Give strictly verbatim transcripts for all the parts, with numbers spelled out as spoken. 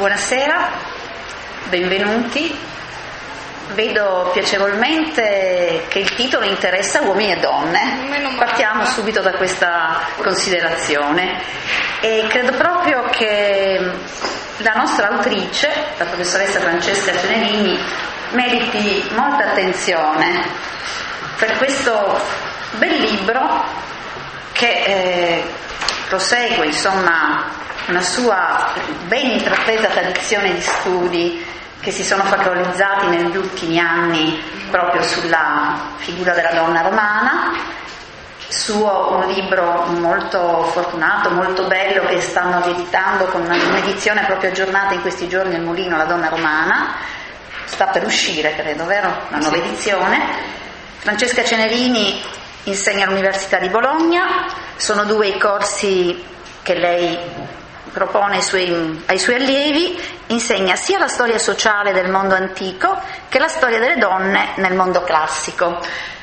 Buonasera, benvenuti. Vedo piacevolmente che il titolo interessa uomini e donne. Partiamo subito da questa considerazione e credo proprio che la nostra autrice, la professoressa Francesca Cenerini, meriti molta attenzione per questo bel libro che eh, prosegue insomma una sua ben intrapresa tradizione di studi che si sono focalizzati negli ultimi anni proprio sulla figura della donna romana. Suo un libro molto fortunato, molto bello, che stanno rieditando con un'edizione proprio aggiornata in questi giorni al Mulino, La donna romana. Sta per uscire, credo, vero? Una nuova edizione. Francesca Cenerini insegna all'Università di Bologna, sono due i corsi che lei propone ai suoi, ai suoi allievi. Insegna sia la storia sociale del mondo antico che la storia delle donne nel mondo classico,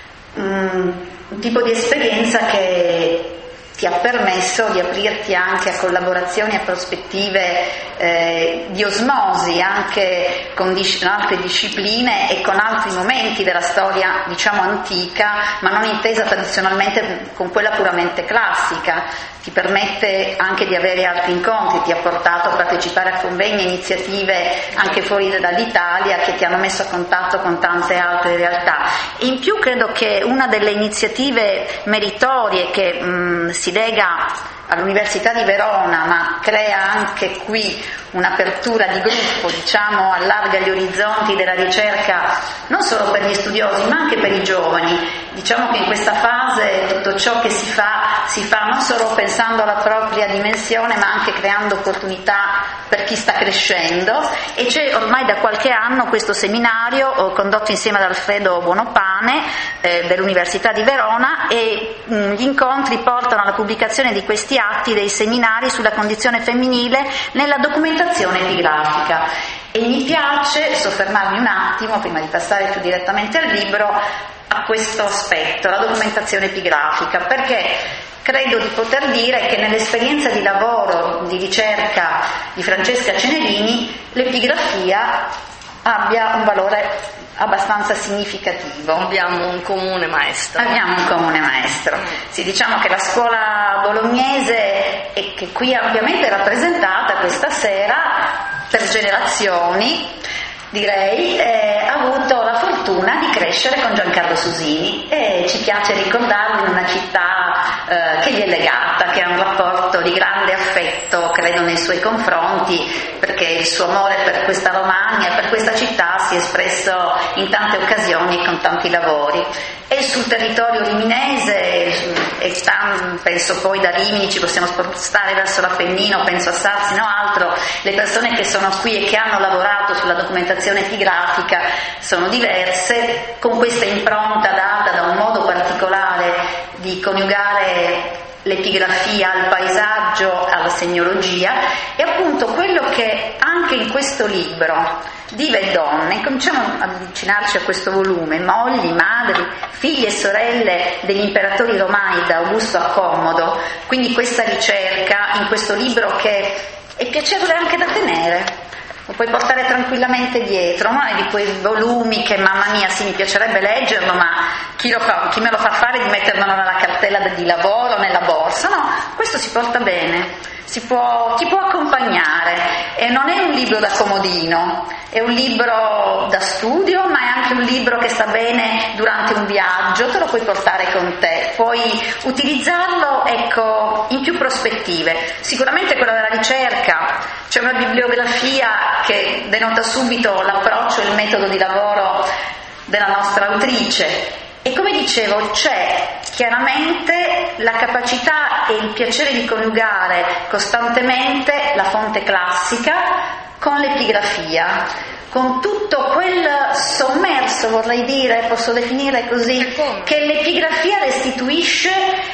un tipo di esperienza che ti ha permesso di aprirti anche a collaborazioni e prospettive eh, di osmosi anche con dis- altre discipline e con altri momenti della storia, diciamo, antica, ma non intesa tradizionalmente con quella puramente classica. Ti permette anche di avere altri incontri, ti ha portato a partecipare a convegni e iniziative anche fuori dall'Italia che ti hanno messo a contatto con tante altre realtà. E in più credo che una delle iniziative meritorie che mh, si lega all'Università di Verona, ma crea anche qui un'apertura di gruppo, diciamo, allarga gli orizzonti della ricerca non solo per gli studiosi ma anche per i giovani. Diciamo che in questa fase tutto ciò che si fa si fa non solo pensando alla propria dimensione ma anche creando opportunità per chi sta crescendo, e c'è ormai da qualche anno questo seminario condotto insieme ad Alfredo Buonopane eh, dell'Università di Verona, e mh, gli incontri portano alla pubblicazione di questi atti dei seminari sulla condizione femminile nella documentazione epigrafica. E mi piace soffermarmi un attimo, prima di passare più direttamente al libro, a questo aspetto, la documentazione epigrafica, perché credo di poter dire che nell'esperienza di lavoro, di ricerca di Francesca Cenerini, l'epigrafia abbia un valore abbastanza significativo. Abbiamo un comune maestro. Abbiamo un comune maestro. Sì, diciamo che la scuola bolognese, e che qui è ampiamente rappresentata questa sera per generazioni, direi, eh, ha avuto la fortuna di crescere con Giancarlo Susini, e ci piace ricordarlo in una città eh, che gli è legata, che ha un rapporto di grande affetto, credo, nei suoi confronti, perché il suo amore per questa Romagna, per questa città, si è espresso in tante occasioni con tanti lavori. E sul territorio riminese, e sta, penso poi da Rimini ci possiamo spostare verso l'Appennino, penso a Sarzino o altro, le persone che sono qui e che hanno lavorato sulla documentazione epigrafica sono diverse, con questa impronta data da un modo particolare di coniugare l'epigrafia al paesaggio, alla segnologia. E appunto quello che anche in questo libro, Diva e donne, cominciamo ad avvicinarci a questo volume, mogli, madri, figlie e sorelle degli imperatori romani da Augusto a Commodo, quindi questa ricerca in questo libro che è piacevole anche da tenere, lo puoi portare tranquillamente dietro, no? È di quei volumi che, mamma mia, sì, mi piacerebbe leggerlo, ma chi, lo fa, chi me lo fa fare di mettermelo nella cartella di lavoro, nella borsa? No, questo si porta bene, si può, ti può accompagnare, e non è un libro da comodino, è un libro da studio, ma è anche un libro che sta bene durante un viaggio, te lo puoi portare con te, puoi utilizzarlo, ecco, in più prospettive. Sicuramente quella della ricerca, c'è una bibliografia che denota subito l'approccio e il metodo di lavoro della nostra autrice, e come dicevo c'è chiaramente la capacità e il piacere di coniugare costantemente la fonte classica con l'epigrafia, con tutto quel sommerso, vorrei dire, posso definire così, che l'epigrafia restituisce,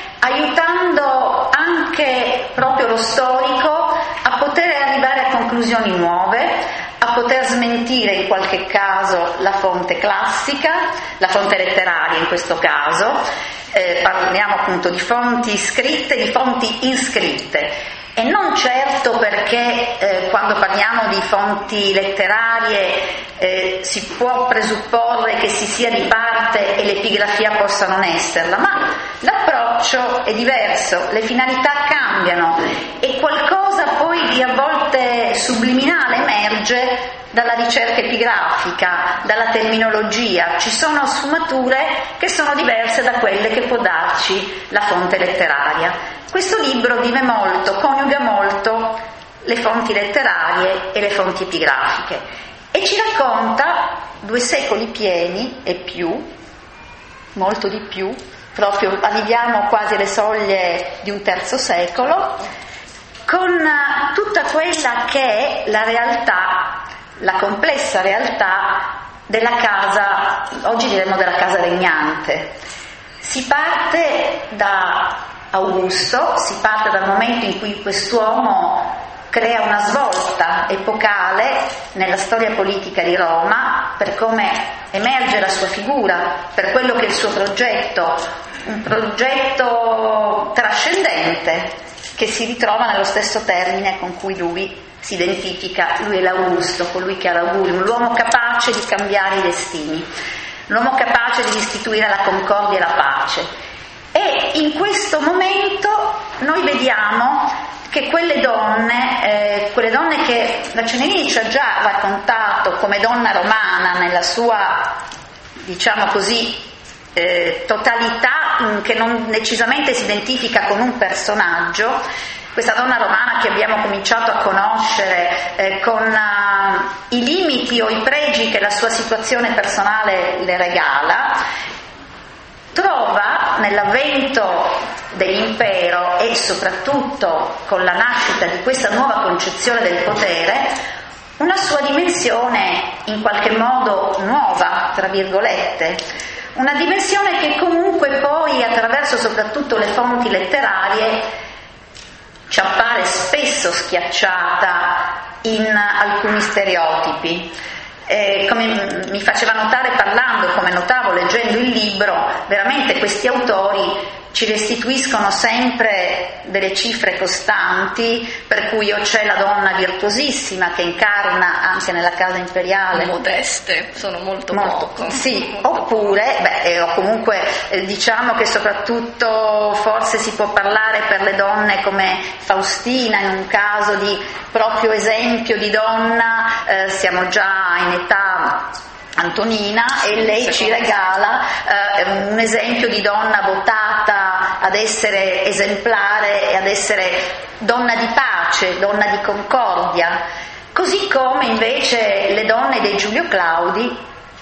aiutando anche proprio lo storico a poter arrivare a conclusioni nuove, a poter smentire in qualche caso la fonte classica, la fonte letteraria in questo caso. Eh, parliamo appunto di fonti scritte, di fonti iscritte. e non certo perché eh, quando parliamo di fonti letterarie eh, si può presupporre che si sia di parte e l'epigrafia possa non esserla, ma l'approccio è diverso, le finalità cambiano e qualcosa poi di a volte subliminale emerge dalla ricerca epigrafica, dalla terminologia. Ci sono sfumature che sono diverse da quelle che può darci la fonte letteraria. Questo libro vive molto, coniuga molto le fonti letterarie e le fonti epigrafiche e ci racconta due secoli pieni e più, molto di più, proprio arriviamo quasi alle soglie di un terzo secolo, con tutta quella che è la realtà, la complessa realtà della casa, oggi diremmo della casa regnante. Si parte da Augusto, si parte dal momento in cui quest'uomo crea una svolta epocale nella storia politica di Roma, per come emerge la sua figura, per quello che è il suo progetto, un progetto trascendente che si ritrova nello stesso termine con cui lui si identifica, lui è l'Augusto, colui che ha l'augurio, l'uomo capace di cambiare i destini, l'uomo capace di istituire la concordia e la pace. E in questo momento noi vediamo che quelle donne, eh, quelle donne che la Cenerini ci ha già raccontato come donna romana nella sua, diciamo così, eh, totalità, che non decisamente si identifica con un personaggio, questa donna romana che abbiamo cominciato a conoscere eh, con uh, i limiti o i pregi che la sua situazione personale le regala, trova nell'avvento dell'impero e soprattutto con la nascita di questa nuova concezione del potere una sua dimensione in qualche modo nuova, tra virgolette, una dimensione che comunque poi attraverso soprattutto le fonti letterarie ci appare spesso schiacciata in alcuni stereotipi. Eh, come mi faceva notare parlando, come notavo leggendo il libro, veramente questi autori ci restituiscono sempre delle cifre costanti, per cui o c'è la donna virtuosissima che incarna anche nella casa imperiale modeste, sono molto, molto poco sì, molto oppure poco. Beh, eh, o comunque eh, diciamo che soprattutto forse si può parlare per le donne come Faustina, in un caso di proprio esempio di donna, eh, siamo già in età Antonina e lei ci regala eh, un esempio di donna votata ad essere esemplare e ad essere donna di pace, donna di concordia, così come invece le donne dei Giulio Claudi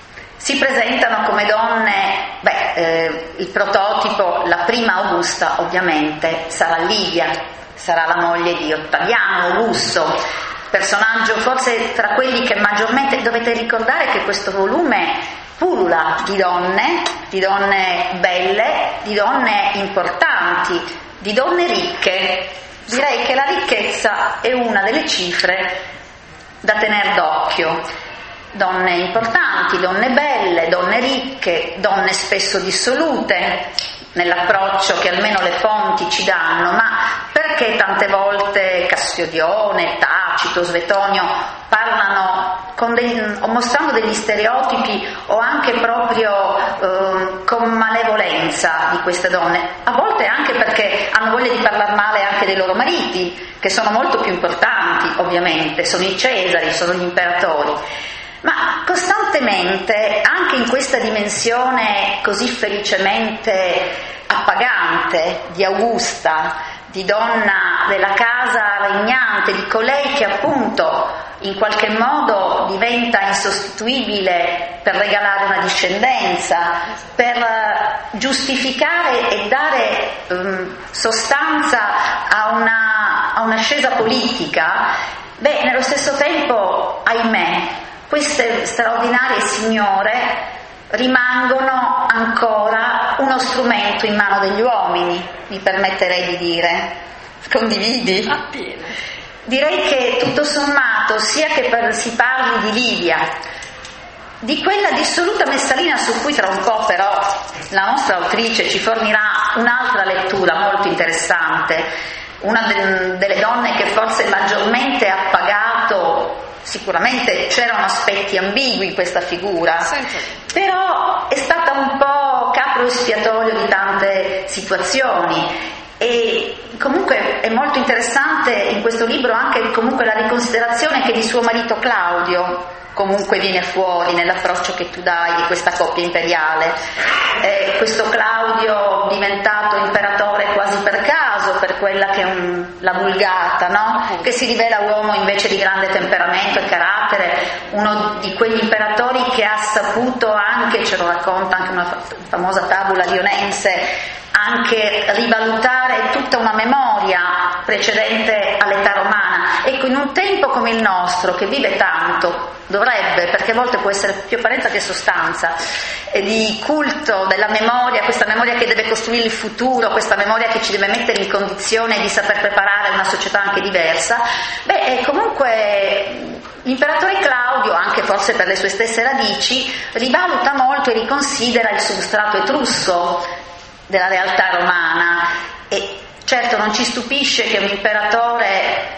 si presentano come donne, beh, eh, il prototipo, la prima Augusta ovviamente sarà Livia, sarà la moglie di Ottaviano Augusto, personaggio forse tra quelli che maggiormente, dovete ricordare che questo volume pullula di donne, di donne belle, di donne importanti, di donne ricche. Direi che la ricchezza è una delle cifre da tenere d'occhio. Donne importanti, donne belle, donne ricche, donne spesso dissolute nell'approccio che almeno le fonti ci danno, ma perché tante volte Cassiodione, Tacito, Svetonio parlano con dei, o mostrando degli stereotipi o anche proprio eh, con malevolenza di queste donne, a volte anche perché hanno voglia di parlare male anche dei loro mariti, che sono molto più importanti ovviamente, sono i Cesari, sono gli imperatori. Ma costantemente, anche in questa dimensione così felicemente appagante di Augusta, di donna della casa regnante, di colei che appunto in qualche modo diventa insostituibile per regalare una discendenza, per giustificare e dare um, sostanza a una, a un'ascesa politica, beh, nello stesso tempo, ahimè, queste straordinarie signore rimangono ancora uno strumento in mano degli uomini, mi permetterei di dire. Condividi? Appieno. Direi che tutto sommato, sia che per, si parli di Livia, di quella dissoluta Messalina, su cui tra un po' però la nostra autrice ci fornirà un'altra lettura molto interessante, una de- delle donne che forse maggiormente ha pagato. Sicuramente c'erano aspetti ambigui in questa figura, però è stata un po' capro espiatorio di tante situazioni. E comunque è molto interessante in questo libro anche comunque la riconsiderazione che di suo marito Claudio comunque viene fuori nell'approccio che tu dai di questa coppia imperiale. Eh, questo Claudio diventato imperatore quasi per caso, per quella che è un, la vulgata, no? Che si rivela uomo invece di grande temperamento e carattere, uno di quegli imperatori che ha saputo anche, ce lo racconta anche una famosa tabula lionense, anche rivalutare tutta una memoria precedente all'età romana. Ecco, in un tempo come il nostro, che vive tanto, dovrebbe, perché a volte può essere più apparenza che sostanza, e di culto della memoria, questa memoria che deve costruire il futuro, questa memoria che ci deve mettere in condizione di saper preparare una società anche diversa, beh, comunque l'imperatore Claudio, anche forse per le sue stesse radici, rivaluta molto e riconsidera il substrato etrusco della realtà romana. E certo non ci stupisce che un imperatore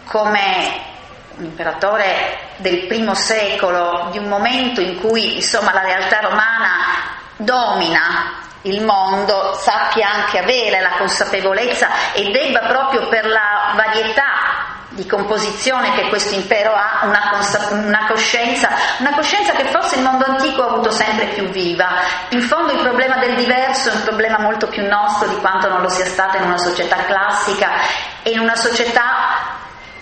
come un imperatore del primo secolo, di un momento in cui insomma la realtà romana domina il mondo, sappia anche avere la consapevolezza e debba proprio per la varietà di composizione che questo impero ha una, consa- una coscienza una coscienza che forse il mondo antico ha avuto sempre più viva. In fondo il problema del diverso è un problema molto più nostro di quanto non lo sia stato in una società classica e in una società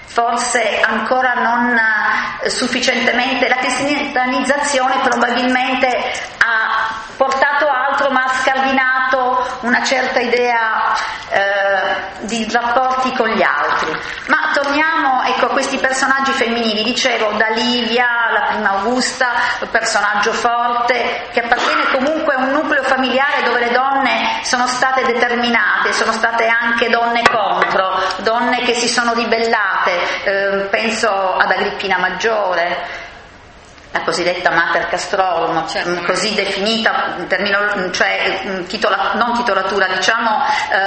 forse ancora non sufficientemente. La cristianizzazione probabilmente ha portato altro, ma ha scardinato una certa idea eh, di rapporti con gli altri. Ma torniamo ecco, a questi personaggi femminili. Dicevo, da Livia, la prima Augusta, un personaggio forte che appartiene comunque a un nucleo familiare dove le donne sono state determinate, sono state anche donne contro, donne che si sono ribellate. Eh, penso ad Agrippina Maggiore, la cosiddetta Mater Castrorum, certo, così definita, termino, cioè titola, non titolatura, diciamo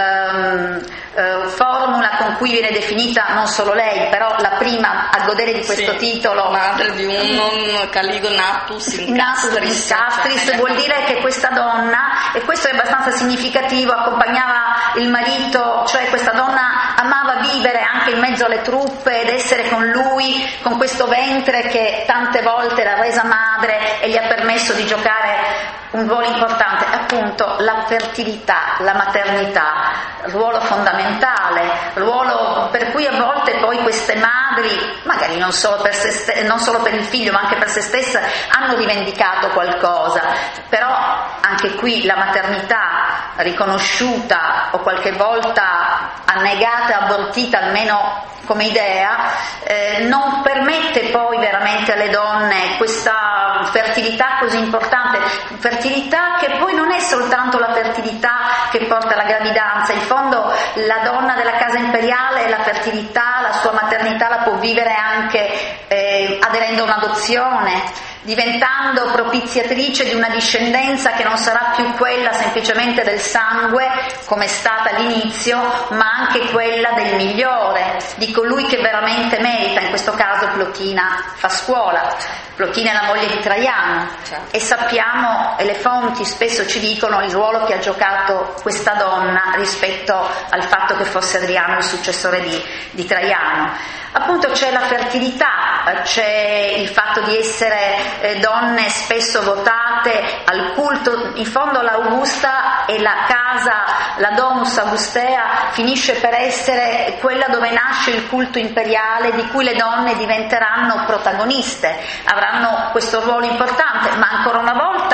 ehm, eh, formula con cui viene definita non solo lei, però la prima a godere di questo sì, titolo, madre di un Caligo natus in castris, castris cioè, vuol dire che questa donna, e questo è abbastanza significativo, accompagnava il marito, cioè questa donna amava vivere anche in mezzo alle truppe ed essere con lui, con questo ventre che tante volte l'ha resa madre e gli ha permesso di giocare un ruolo importante, appunto la fertilità, la maternità, ruolo fondamentale, ruolo per cui a volte poi queste madri, magari non solo per se st- non solo per il figlio ma anche per se stesse, hanno rivendicato qualcosa, però anche qui la maternità riconosciuta o qualche volta annegata, abortita almeno come idea, eh, non permette poi veramente alle donne questa fertilità così importante, fertilità che poi non è soltanto la fertilità che porta alla gravidanza. In fondo la donna della casa imperiale la fertilità, la sua maternità la può vivere anche eh, aderendo a un'adozione, diventando propiziatrice di una discendenza che non sarà più quella semplicemente del sangue come è stata all'inizio, ma anche quella del migliore, di colui che veramente merita. In questo caso Plotina fa scuola, Plotina è la moglie di Traiano, e sappiamo, e le fonti spesso ci dicono, il ruolo che ha giocato questa donna rispetto al fatto che fosse Adriano il successore di, di Traiano. Appunto c'è la fertilità, c'è il fatto di essere eh, donne spesso votate al culto. In fondo l'Augusta e la casa, la Domus Augustea, finisce per essere quella dove nasce il culto imperiale, di cui le donne diventeranno protagoniste, avranno questo ruolo importante, ma ancora una volta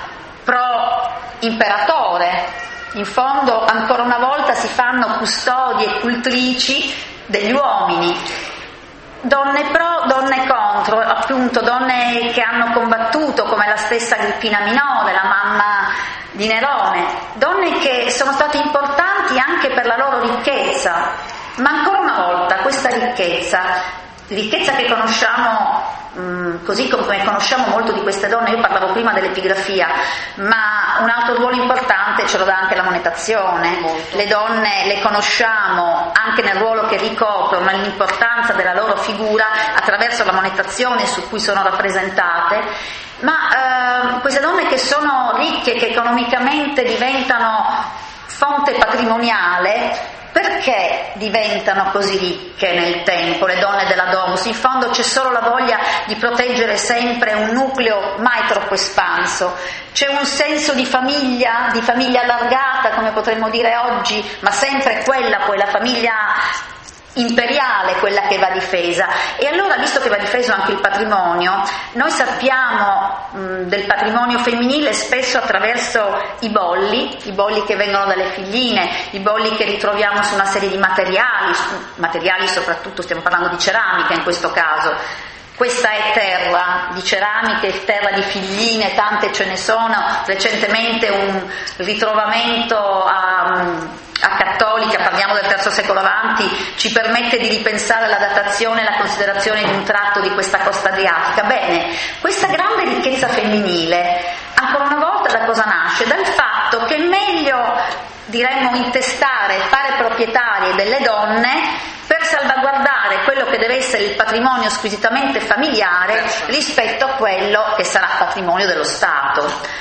pro imperatore. In fondo ancora una volta si fanno custodie e cultrici degli uomini, donne pro, donne contro, appunto donne che hanno combattuto come la stessa Agrippina Minore, la mamma di Nerone, donne che sono state importanti anche per la loro ricchezza, ma ancora una volta questa ricchezza ricchezza che conosciamo, mh, così come conosciamo molto di queste donne. Io parlavo prima dell'epigrafia, ma un altro ruolo importante ce lo dà anche la monetazione. Molto. Le donne le conosciamo anche nel ruolo che ricoprono, nell'importanza della loro figura attraverso la monetazione su cui sono rappresentate, ma eh, queste donne che sono ricche, che economicamente diventano fonte patrimoniale, perché diventano così ricche nel tempo le donne della Domus? In fondo c'è solo la voglia di proteggere sempre un nucleo mai troppo espanso, c'è un senso di famiglia, di famiglia allargata, come potremmo dire oggi, ma sempre quella poi la famiglia imperiale, quella che va difesa. E allora, visto che va difeso anche il patrimonio, noi sappiamo mh, del patrimonio femminile spesso attraverso i bolli, i bolli che vengono dalle figline, i bolli che ritroviamo su una serie di materiali, materiali soprattutto stiamo parlando di ceramica in questo caso. Questa è terra di ceramiche, terra di figline, tante ce ne sono. Recentemente un ritrovamento a, a Cattolica, parliamo del terzo secolo avanti, ci permette di ripensare la datazione e la considerazione di un tratto di questa costa adriatica. Bene, questa grande ricchezza femminile, ancora una volta da cosa nasce? Dal fatto che è meglio, diremmo, intestare, fare proprietarie delle donne per salvaguardare quello che deve essere il patrimonio squisitamente familiare rispetto a quello che sarà patrimonio dello Stato.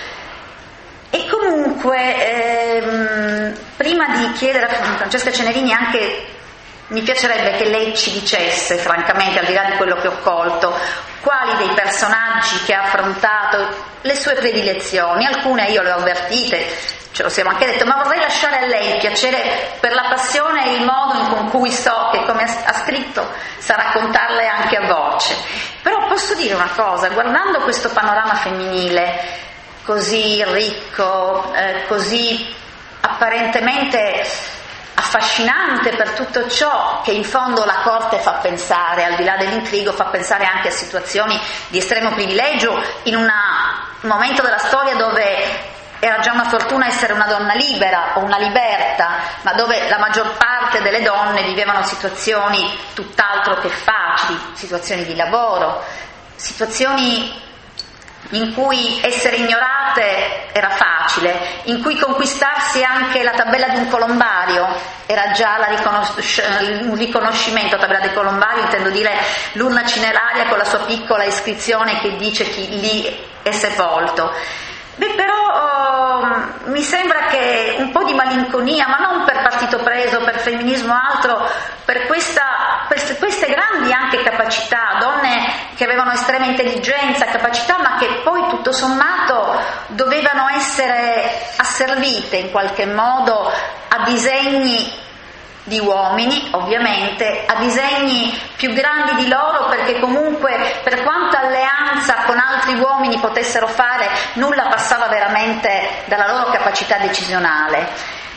E comunque ehm, prima di chiedere a Francesca Cenerini, anche mi piacerebbe che lei ci dicesse, francamente, al di là di quello che ho colto, quali dei personaggi che ha affrontato, le sue predilezioni. Alcune io le ho avvertite, ce lo siamo anche detto, ma vorrei lasciare a lei il piacere per la passione e il modo con cui so che, come ha scritto, sa raccontarle anche a voce. Però posso dire una cosa, guardando questo panorama femminile così ricco, eh, così apparentemente affascinante per tutto ciò che in fondo la corte fa pensare, al di là dell'intrigo, fa pensare anche a situazioni di estremo privilegio in una, un momento della storia dove era già una fortuna essere una donna libera o una liberta, ma dove la maggior parte delle donne vivevano situazioni tutt'altro che facili, situazioni di lavoro, situazioni in cui essere ignorate era facile, in cui conquistarsi anche la tabella di un colombario era già la riconos- un riconoscimento. Tabella di colombario intendo dire l'urna cineraria con la sua piccola iscrizione che dice chi lì è sepolto. Beh, però uh, mi sembra che un po' di malinconia, ma non per partito preso, per femminismo o altro, per, questa, per queste grandi anche capacità, donne che avevano estrema intelligenza, capacità, ma che poi tutto sommato dovevano essere asservite in qualche modo a disegni di uomini, ovviamente, a disegni più grandi di loro, perché comunque per quanta alleanza con altri uomini potessero fare, nulla passava veramente dalla loro capacità decisionale.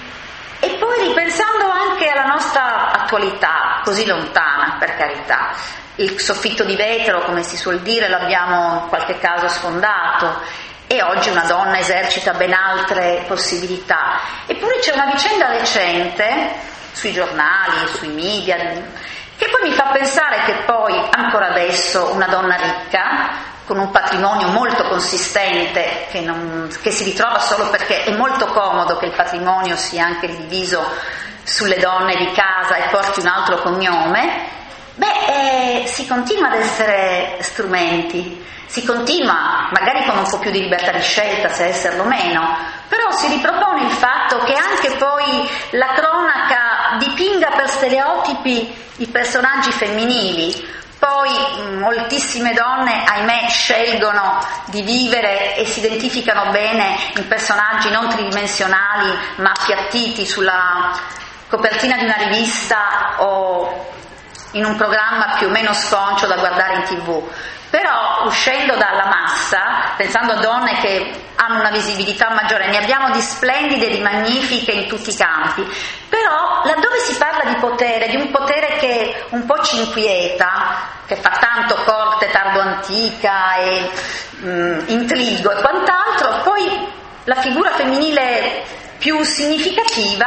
E poi ripensando anche alla nostra attualità, così lontana, per carità, il soffitto di vetro, come si suol dire, l'abbiamo in qualche caso sfondato, e oggi una donna esercita ben altre possibilità. Eppure c'è una vicenda recente sui giornali, sui media, che poi mi fa pensare che poi ancora adesso una donna ricca, con un patrimonio molto consistente, che, non, che si ritrova solo perché è molto comodo che il patrimonio sia anche diviso sulle donne di casa e porti un altro cognome, beh, eh, si continua ad essere strumenti, si continua magari con un po' più di libertà di scelta, se esserlo meno, però si ripropone il fatto che anche poi la cronaca dipinga per stereotipi i personaggi femminili. Poi moltissime donne, ahimè, scelgono di vivere e si identificano bene in personaggi non tridimensionali ma appiattiti sulla copertina di una rivista o in un programma più o meno sconcio da guardare in tv. Però uscendo dalla massa, pensando a donne che hanno una visibilità maggiore, ne abbiamo di splendide e di magnifiche in tutti i campi, però laddove si parla di potere, di un potere che un po' ci inquieta, che fa tanto corte tardo-antica e mh, intrigo e quant'altro, poi la figura femminile più significativa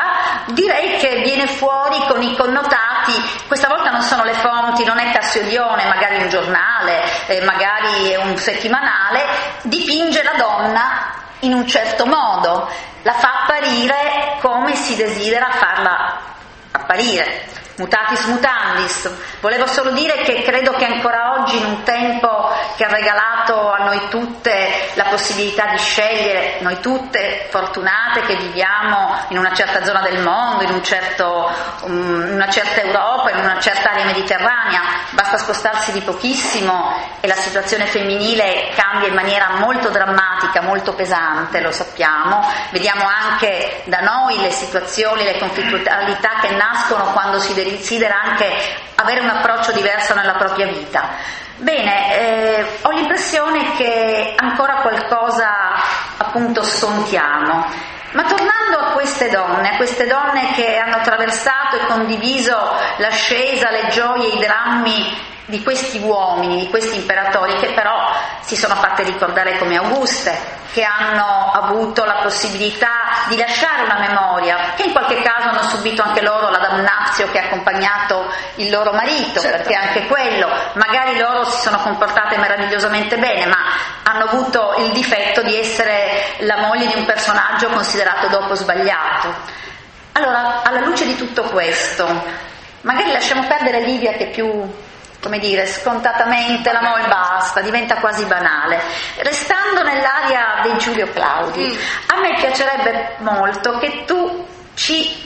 direi che viene fuori con i connotati, questa volta non sono le fonti, non è Cassiodione, magari un giornale, eh, magari un settimanale, dipinge la donna in un certo modo, la fa apparire come si desidera farla apparire. Mutatis mutandis. Volevo solo dire che credo che ancora oggi, in un tempo che ha regalato a noi tutte la possibilità di scegliere, noi tutte fortunate che viviamo in una certa zona del mondo, in un certo, um, in una certa Europa, in una certa area mediterranea, basta spostarsi di pochissimo e la situazione femminile cambia in maniera molto drammatica, molto pesante, lo sappiamo. Vediamo anche da noi le situazioni, le conflittualità che nascono quando si desidera anche avere un approccio diverso nella propria vita. Bene, eh, ho l'impressione che ancora qualcosa appunto scontiamo, ma tornando a queste donne, a queste donne che hanno attraversato e condiviso l'ascesa, le gioie, i drammi di questi uomini, di questi imperatori, che però si sono fatte ricordare come Auguste, che hanno avuto la possibilità di lasciare una memoria, che in qualche caso hanno subito anche loro la damnatio che ha accompagnato il loro marito, certo. Perché anche quello, magari loro si sono comportate meravigliosamente bene, ma hanno avuto il difetto di essere la moglie di un personaggio considerato dopo sbagliato. Allora, alla luce di tutto questo, magari lasciamo perdere Livia, che più, come dire, scontatamente l'amore basta, diventa quasi banale. Restando nell'area dei Giulio Claudi, mm. a me piacerebbe molto che tu ci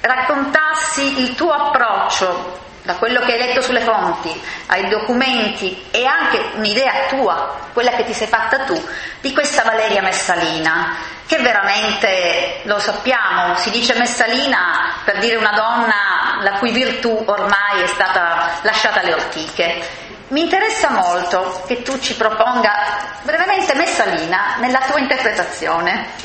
raccontassi il tuo approccio, da quello che hai letto sulle fonti, ai documenti, e anche un'idea tua, quella che ti sei fatta tu, di questa Valeria Messalina, che veramente, lo sappiamo, si dice Messalina per dire una donna la cui virtù ormai è stata lasciata alle ortiche. Mi interessa molto che tu ci proponga brevemente Messalina nella tua interpretazione.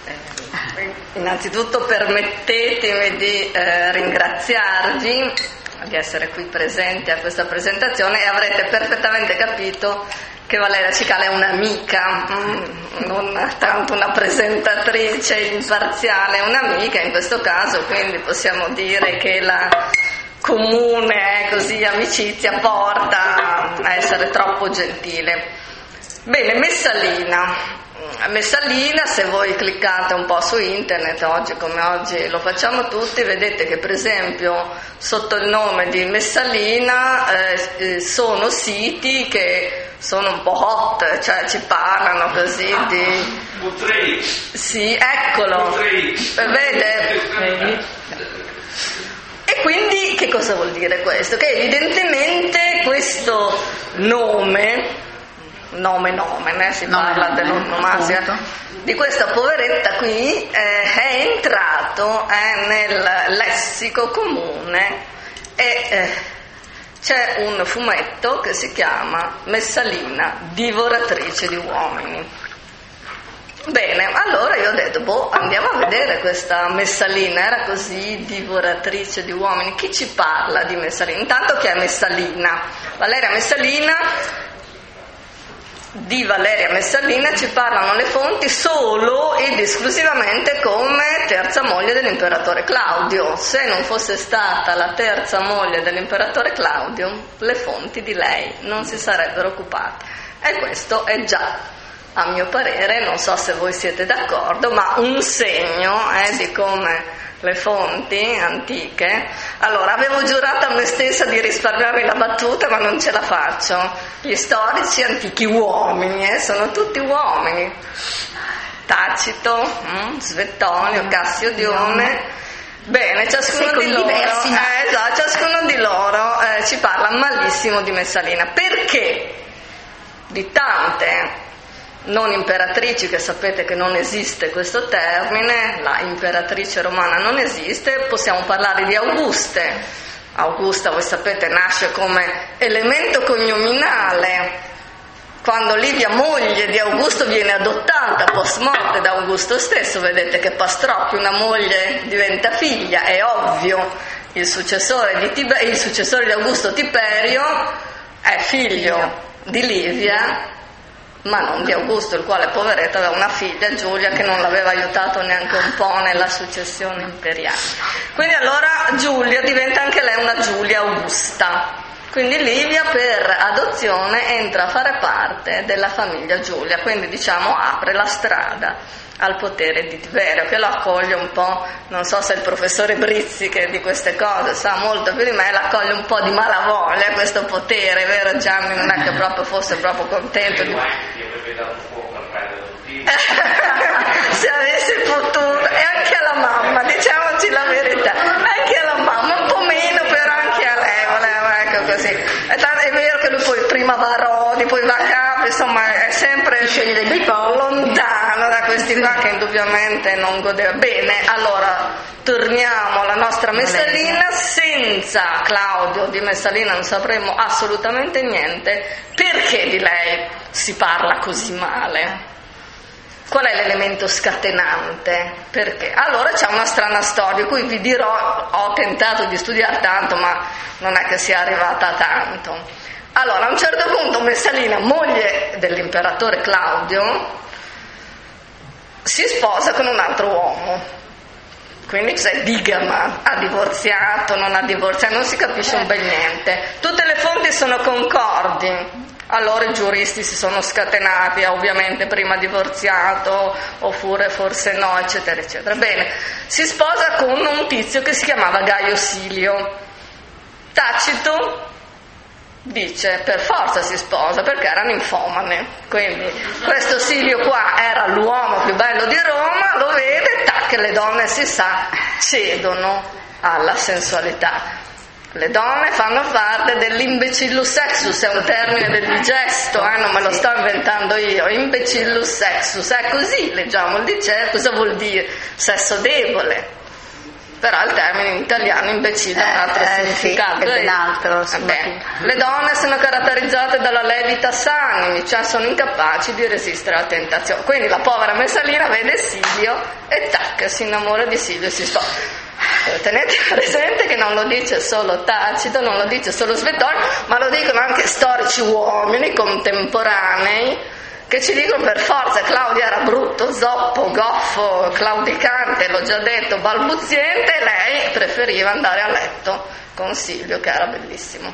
Innanzitutto permettetemi di eh, ringraziarvi di essere qui presenti a questa presentazione, e avrete perfettamente capito che Valeria Cicala è un'amica, non tanto una presentatrice imparziale, è un'amica in questo caso, quindi possiamo dire che la comune così amicizia porta a essere troppo gentile. Bene, Messalina. Messalina, se voi cliccate un po' su internet oggi come oggi lo facciamo tutti, vedete che per esempio sotto il nome di Messalina eh, sono siti che sono un po' hot, cioè ci parlano così di... Potrei. Sì, eccolo. Potrei. Vede? E quindi che cosa vuol dire questo? Che evidentemente questo nome... nome nome, eh, si nome, parla nome, dell'onomasia di questa poveretta qui, eh, è entrato eh, nel lessico comune, e eh, c'è un fumetto che si chiama Messalina, divoratrice di uomini. Bene, allora io ho detto, boh, andiamo a vedere questa Messalina, era così divoratrice di uomini, chi ci parla di Messalina? Intanto chi è Messalina? Valeria Messalina. Di Valeria Messalina ci parlano le fonti solo ed esclusivamente come terza moglie dell'imperatore Claudio. Se non fosse stata la terza moglie dell'imperatore Claudio, le fonti di lei non si sarebbero occupate. E questo è già, a mio parere, non so se voi siete d'accordo, ma un segno eh, di come le fonti antiche. Allora, avevo giurato a me stessa di risparmiarmi la battuta, ma non ce la faccio. Gli storici antichi uomini, eh, sono tutti uomini. Tacito, mm, Suetonio, Cassiodione. Bene, ciascuno di loro, diversi, ma... eh, esatto, ciascuno di loro eh, ci parla malissimo di Messalina. Perché di tante non imperatrici, che sapete che non esiste questo termine, la imperatrice romana non esiste, possiamo parlare di Auguste. Augusta, voi sapete, nasce come elemento cognominale quando Livia, moglie di Augusto, viene adottata post morte da Augusto stesso. Vedete che Pastrocchio, una moglie, diventa figlia, è ovvio, il successore di, Tiber- il successore di Augusto, Tiberio, è figlio di Livia, ma non di Augusto, il quale poveretto aveva una figlia, Giulia, che non l'aveva aiutato neanche un po' nella successione imperiale. Quindi allora Giulia diventa anche lei una Giulia Augusta. Quindi Livia per adozione entra a fare parte della famiglia Giulia, quindi diciamo apre la strada al potere di Tiberio, che lo accoglie un po', non so se il professore Brizzi, che di queste cose sa molto più di me, l'accoglie un po' di malavoglia questo potere, vero Gianni? Non è che proprio fosse proprio contento di... Se avessi potuto, e anche alla mamma, diciamoci la verità, anche alla mamma, un po' meno, però anche a lei voleva, ecco così. È, tanto, è vero che lui poi prima va a Rodi, poi va a Capri, insomma è sempre lontano da questi qua che indubbiamente non godeva. Bene, allora torniamo alla nostra Messalina. Senza Claudio di Messalina non sapremo assolutamente niente. Perché di lei si parla così male? Qual è l'elemento scatenante? Perché? Allora c'è una strana storia, cui vi dirò, ho tentato di studiare tanto, ma non è che sia arrivata a tanto. Allora, a un certo punto Messalina, moglie dell'imperatore Claudio, si sposa con un altro uomo. Quindi c'è bigama, ha divorziato, non ha divorziato, non si capisce un bel niente. Tutte le fonti sono concordi. Allora i giuristi si sono scatenati, ovviamente prima divorziato, oppure forse no, eccetera, eccetera. Bene, si sposa con un tizio che si chiamava Gaio Silio. Tacito dice per forza si sposa perché era ninfomane, quindi questo Silio qua era l'uomo più bello di Roma, lo vede, tac, le donne si sa cedono alla sensualità. Le donne fanno parte dell'imbecillus sexus, è un termine del digesto, eh, non me lo sto inventando io, imbecillus sexus, è così, leggiamo il digesto, cosa vuol dire? Sesso debole. Però il termine in italiano imbecille ha un altro eh, significato. Sì, è ben altro. Beh, le donne sono caratterizzate dalla levitas animi, cioè sono incapaci di resistere alla tentazione. Quindi la povera Messalina vede Silio e tac, si innamora di Silio e si sposa. Tenete presente che non lo dice solo Tacito, non lo dice solo Svetonio, ma lo dicono anche storici uomini contemporanei che ci dicono per forza Claudio era brutto, zoppo, goffo, claudicante, l'ho già detto, balbuziente, e lei preferiva andare a letto con Silvio che era bellissimo.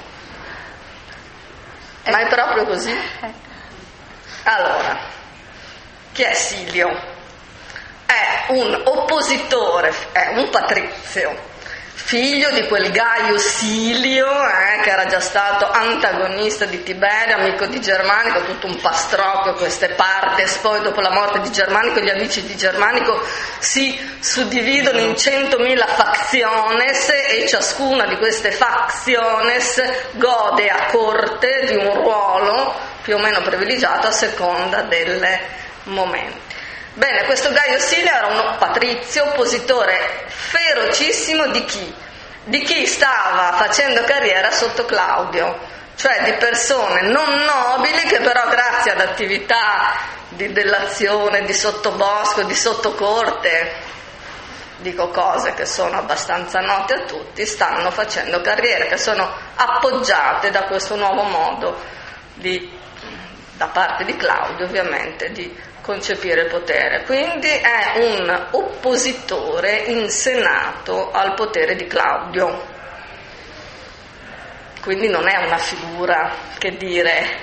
Ma è proprio così? Allora, chi è Silio? È un oppositore, è un patrizio, figlio di quel Gaio Silio, eh, che era già stato antagonista di Tiberio, amico di Germanico, tutto un pastrocchio, queste partes. Poi dopo la morte di Germanico gli amici di Germanico si suddividono in centomila facciones e ciascuna di queste facciones gode a corte di un ruolo più o meno privilegiato a seconda del momento. Bene, questo Gaio Silio era un patrizio, oppositore ferocissimo di chi? Di chi stava facendo carriera sotto Claudio, cioè di persone non nobili che però grazie ad attività di delazione, di sottobosco, di sottocorte, dico cose che sono abbastanza note a tutti, stanno facendo carriera, che sono appoggiate da questo nuovo modo di, da parte di Claudio ovviamente, di concepire il potere. Quindi è un oppositore in Senato al potere di Claudio, quindi non è una figura, che dire,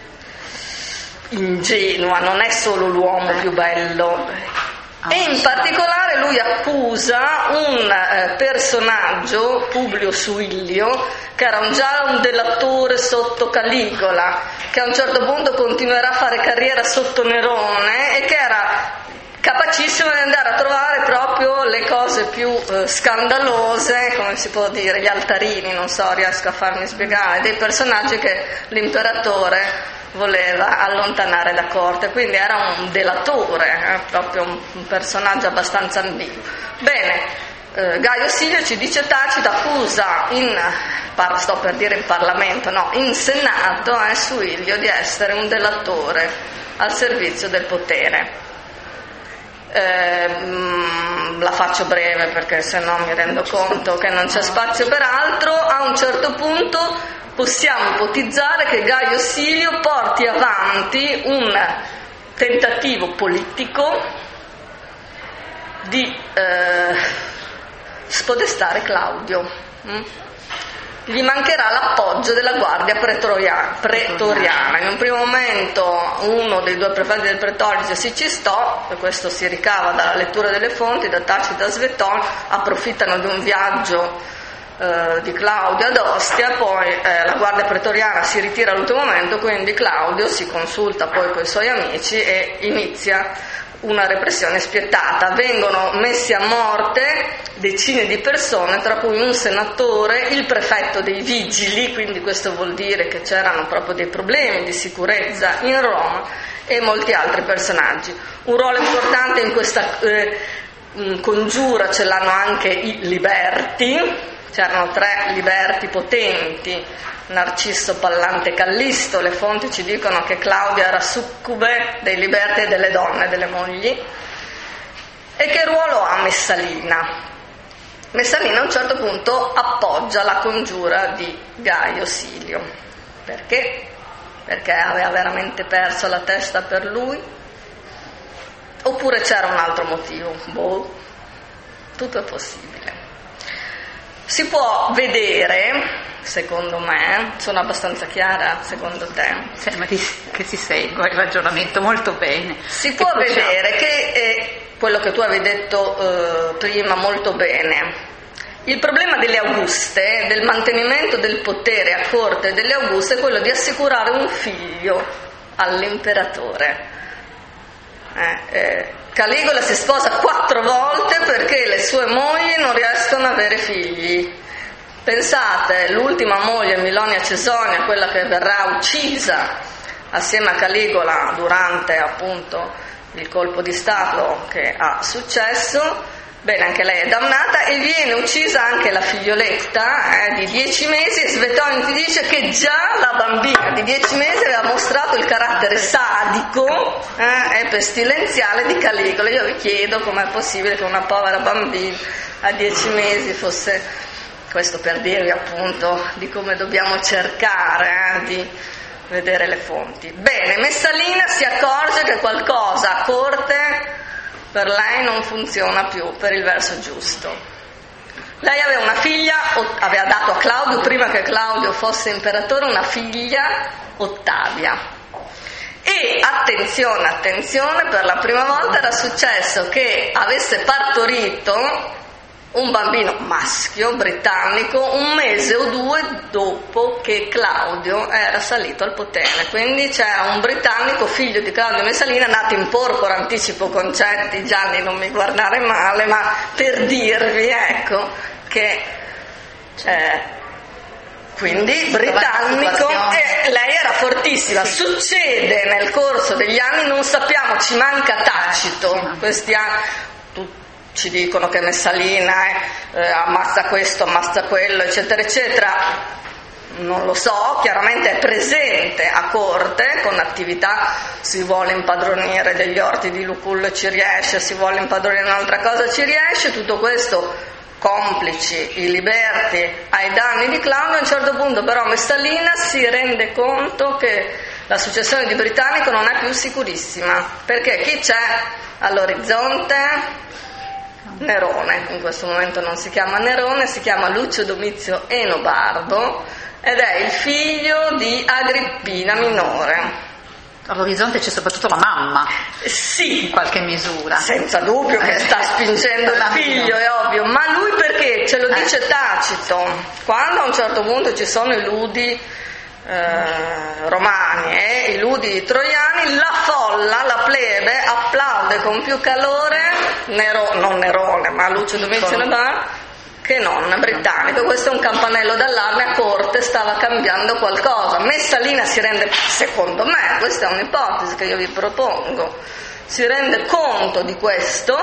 ingenua, non è solo l'uomo più bello. E in particolare lui accusa un eh, personaggio, Publio Suillio, che era un, già un delatore sotto Caligola, che a un certo punto continuerà a fare carriera sotto Nerone e che era capacissimo di andare a trovare proprio le cose più eh, scandalose, come si può dire, gli altarini, non so, riesco a farmi spiegare, dei personaggi che l'imperatore voleva allontanare da corte, quindi era un delatore, eh, proprio un, un personaggio abbastanza ambiguo. Bene, eh, Gaio Silio, ci dice Tacito, accusa in, par, sto per dire in Parlamento, no, in Senato eh, Suillio di essere un delatore al servizio del potere. Eh, mh, la faccio breve perché se no mi rendo conto che non c'è spazio per altro. A un certo punto possiamo ipotizzare che Gaio Silio porti avanti un tentativo politico di eh, spodestare Claudio. Mm? Gli mancherà l'appoggio della guardia pretoriana. In un primo momento uno dei due prefetti del pretorio dice sì, ci sto, e questo si ricava dalla lettura delle fonti, da Tacito e da Sveton, approfittano di un viaggio eh, di Claudio ad Ostia, poi eh, la guardia pretoriana si ritira all'ultimo momento, quindi Claudio si consulta poi con i suoi amici e inizia una repressione spietata. Vengono messi a morte decine di persone, tra cui un senatore, il prefetto dei vigili, quindi questo vuol dire che c'erano proprio dei problemi di sicurezza in Roma, e molti altri personaggi. Un ruolo importante in questa eh, congiura ce l'hanno anche i liberti. C'erano tre liberti potenti, Narcisso, Pallante e Callisto. Le fonti ci dicono che Claudia era succube dei liberti e delle donne, delle mogli. E che ruolo ha Messalina? Messalina a un certo punto appoggia la congiura di Gaio Silio. Perché? Perché aveva veramente perso la testa per lui? Oppure c'era un altro motivo? Boh, tutto è possibile. Si può vedere, secondo me, sono abbastanza chiara secondo te? Sembra che si segua il ragionamento molto bene. Si può vedere che è quello che tu avevi detto eh, prima molto bene. Il problema delle Auguste, del mantenimento del potere a corte delle Auguste, è quello di assicurare un figlio all'imperatore. Eh, eh, Caligola si sposa quattro volte perché le sue mogli non riescono ad avere figli. Pensate, l'ultima moglie, Milonia Cesonia, quella che verrà uccisa assieme a Caligola durante appunto il colpo di stato che ha successo, bene, anche lei è dannata, e viene uccisa anche la figlioletta eh, di dieci mesi, e Svetonio ti dice che già la bambina di dieci mesi aveva mostrato il carattere sadico eh, e pestilenziale di Caligola. Io vi chiedo com'è possibile che una povera bambina a dieci mesi fosse, questo per dirvi appunto di come dobbiamo cercare eh, di vedere le fonti. Bene, Messalina si accorge che qualcosa a corte per lei non funziona più per il verso giusto. Lei aveva una figlia, aveva dato a Claudio, prima che Claudio fosse imperatore, una figlia, Ottavia. E attenzione, attenzione, per la prima volta era successo che avesse partorito un bambino maschio britannico un mese o due dopo che Claudio era salito al potere. Quindi c'era un britannico, figlio di Claudio Messalina, nato in Porpora, anticipo concetti, Gianni non mi guardare male, ma per dirvi ecco che eh, quindi britannico, e lei era fortissima. Succede nel corso degli anni, non sappiamo, ci manca Tacito questi anni. Ci dicono che Messalina eh, ammazza questo, ammazza quello, eccetera, eccetera. Non lo so, chiaramente è presente a corte con attività, si vuole impadronire degli orti di Lucullo e ci riesce, si vuole impadronire un'altra cosa, ci riesce, tutto questo complici i liberti ai danni di Claudio. A un certo punto però Messalina si rende conto che la successione di Britannico non è più sicurissima, perché chi c'è all'orizzonte? Nerone. In questo momento non si chiama Nerone, si chiama Lucio Domizio Enobarbo ed è il figlio di Agrippina minore. All'orizzonte c'è soprattutto la mamma, sì, in qualche misura, senza dubbio che sta spingendo il figlio, è ovvio, ma lui perché? Ce lo dice Tacito, quando a un certo punto ci sono i ludi Eh, romani e eh, i ludi troiani, la folla, la plebe applaude con più calore Nero, non Nerone ma Lucio Domizio Enobarbo che non britannico. Questo è un campanello d'allarme, a corte stava cambiando qualcosa. Messalina si rende, secondo me, questa è un'ipotesi che io vi propongo, si rende conto di questo,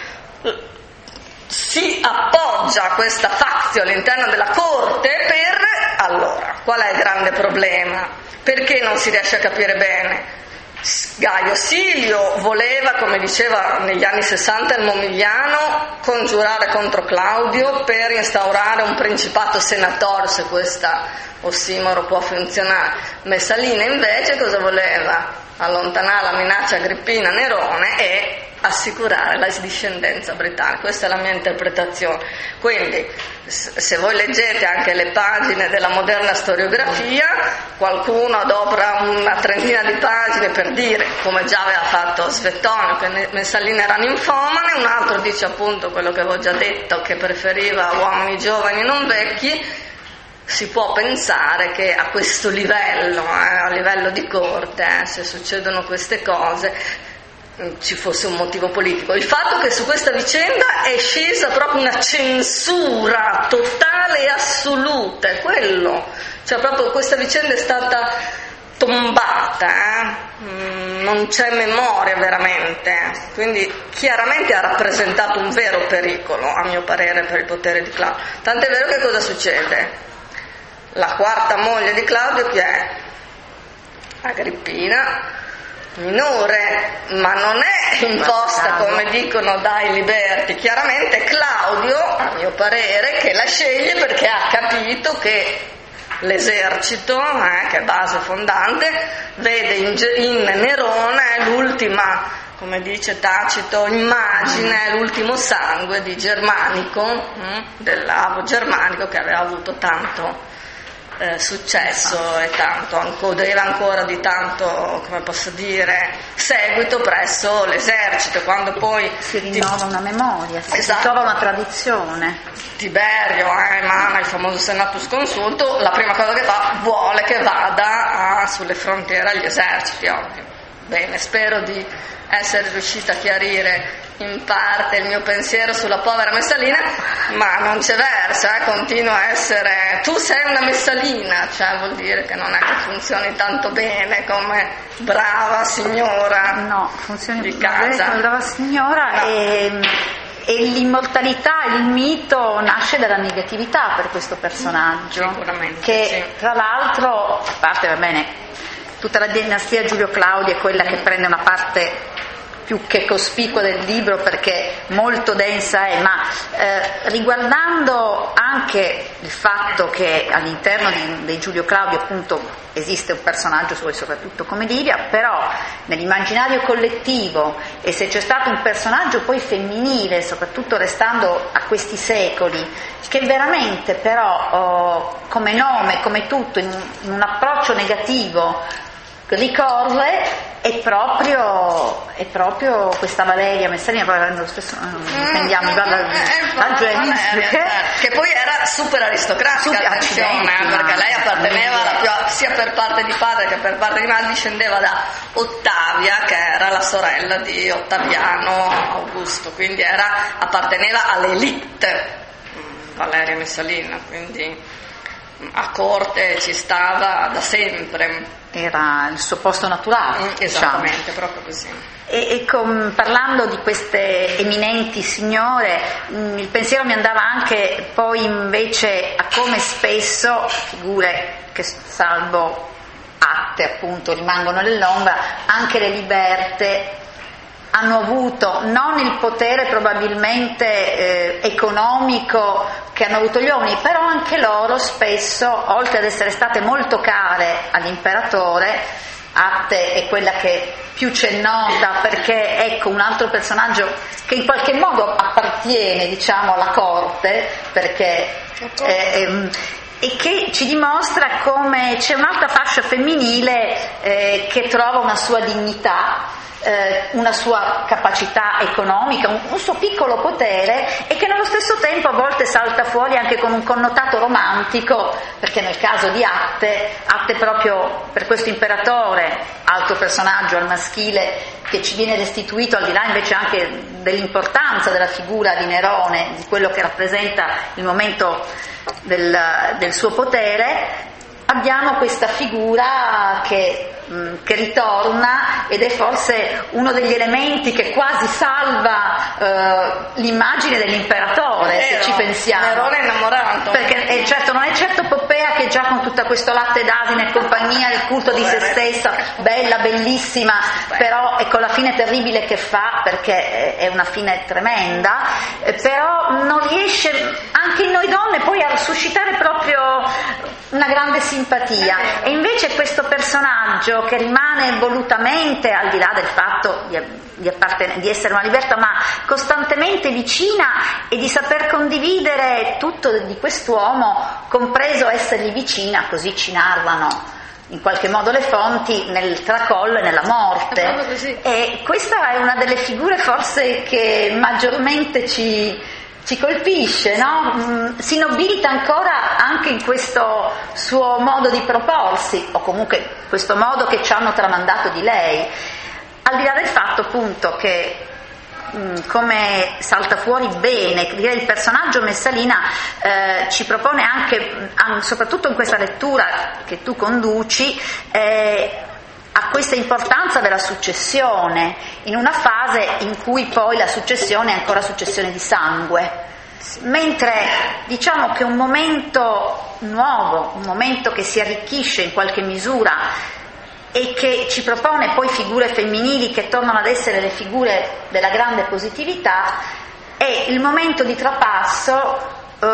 si appoggia a questa fazio all'interno della corte per... Allora, qual è il grande problema? Perché non si riesce a capire bene? Gaio Silio voleva, come diceva negli anni sessanta il Momigliano, congiurare contro Claudio per instaurare un principato senatorio, se questa ossimoro può funzionare. Messalina invece cosa voleva? Allontanare la minaccia agrippina Nerone e assicurare la discendenza britannica. Questa è la mia interpretazione. Quindi se voi leggete anche le pagine della moderna storiografia, qualcuno adopera una trentina di pagine per dire, come già aveva fatto Suetonio, che Messalina era ninfomane, un altro dice appunto quello che avevo già detto, che preferiva uomini giovani e non vecchi. Si può pensare che a questo livello, eh, a livello di corte, eh, se succedono queste cose, ci fosse un motivo politico. Il fatto che su questa vicenda è scesa proprio una censura totale e assoluta, è quello, cioè proprio questa vicenda è stata tombata, eh? mm, non c'è memoria veramente, quindi chiaramente ha rappresentato un vero pericolo, a mio parere, per il potere di Claudio. Tant'è vero che cosa succede? La quarta moglie di Claudio chi è? Agrippina, minore, ma non è imposta come dicono dai liberti. Chiaramente Claudio, a mio parere, che la sceglie perché ha capito che l'esercito, eh, che è base fondante, vede in, in Nerone l'ultima, come dice Tacito, immagine, l'ultimo sangue di Germanico, hm, dell'avo germanico che aveva avuto tanto Eh, successo e tanto godeva ancora di tanto, come posso dire, seguito presso l'esercito. Quando poi si rinnova ti... una memoria, si esatto. ritrova una tradizione. Tiberio eh, emana il famoso Senatus Consulto, la prima cosa che fa vuole che vada a, sulle frontiere agli eserciti, ovvio. Bene, spero di essere riuscita a chiarire in parte il mio pensiero sulla povera Messalina, ma non c'è verso, eh, continua a essere, tu sei una Messalina, cioè vuol dire che non è che funzioni tanto bene come brava signora no, funzioni di casa. Come brava signora no. e, e l'immortalità, il mito nasce dalla negatività per questo personaggio, sicuramente, che sì. Tra l'altro, a parte va bene, tutta la dinastia Giulio Claudio è quella che prende una parte più che cospicua del libro perché molto densa è, ma eh, riguardando anche il fatto che all'interno di, di Giulio Claudio appunto esiste un personaggio, soprattutto come Livia, però nell'immaginario collettivo, e se c'è stato un personaggio poi femminile, soprattutto restando a questi secoli, che veramente però oh, come nome, come tutto, in, in un approccio negativo ricorre, è proprio, è proprio questa Valeria Messalina, poi avendo lo stesso intendiamo mm, la, la Valeria, che poi era super aristocratica, attenzione, perché lei apparteneva alla più, sia per parte di padre che per parte di madre, discendeva da Ottavia, che era la sorella di Ottaviano Augusto, quindi era, apparteneva all'elite Valeria Messalina, quindi a corte ci stava da sempre, era il suo posto naturale, mm, esattamente, diciamo. Proprio così. E, e con, parlando di queste eminenti signore, mh, il pensiero mi andava anche poi invece a come spesso figure che salvo atte appunto rimangono nell'ombra, anche le liberte hanno avuto non il potere probabilmente eh, economico che hanno avuto gli uomini, però anche loro spesso, oltre ad essere state molto care all'imperatore, Atte è quella che più c'è nota perché ecco un altro personaggio che in qualche modo appartiene diciamo alla corte, perché eh, e che ci dimostra come c'è un'altra fascia femminile eh, che trova una sua dignità, una sua capacità economica, un, un suo piccolo potere, e che nello stesso tempo a volte salta fuori anche con un connotato romantico, perché nel caso di Atte, Atte proprio per questo imperatore, altro personaggio al maschile che ci viene restituito, al di là invece anche dell'importanza della figura di Nerone, di quello che rappresenta il momento del, del suo potere, abbiamo questa figura che mh, che ritorna, ed è forse uno degli elementi che quasi salva eh, l'immagine dell'imperatore, Vero, se ci pensiamo. Nerone innamorato. Perché eh, certo non è certo Poppea che già con tutto questo latte d'asino e compagnia, il culto di se stessa, bella, bellissima, però ecco la fine terribile che fa, perché è una fine tremenda, eh, però non riesce anche in noi donne poi a suscitare proprio una grande simpatia. E invece questo personaggio che rimane volutamente, al di là del fatto di, di, apparten- di essere una liberta, ma costantemente vicina e di saper condividere tutto di quest'uomo, compreso essergli vicina, così ci narrano in qualche modo le fonti, nel tracollo e nella morte. E questa è una delle figure forse che maggiormente ci, ci colpisce, no? Mm, si nobilita ancora anche in questo suo modo di proporsi, o comunque questo modo che ci hanno tramandato di lei, al di là del fatto appunto che come salta fuori bene, direi il personaggio Messalina eh, ci propone anche, soprattutto in questa lettura che tu conduci, eh, a questa importanza della successione, in una fase in cui poi la successione è ancora successione di sangue, mentre diciamo che un momento nuovo, un momento che si arricchisce in qualche misura e che ci propone poi figure femminili che tornano ad essere le figure della grande positività, è il momento di trapasso eh,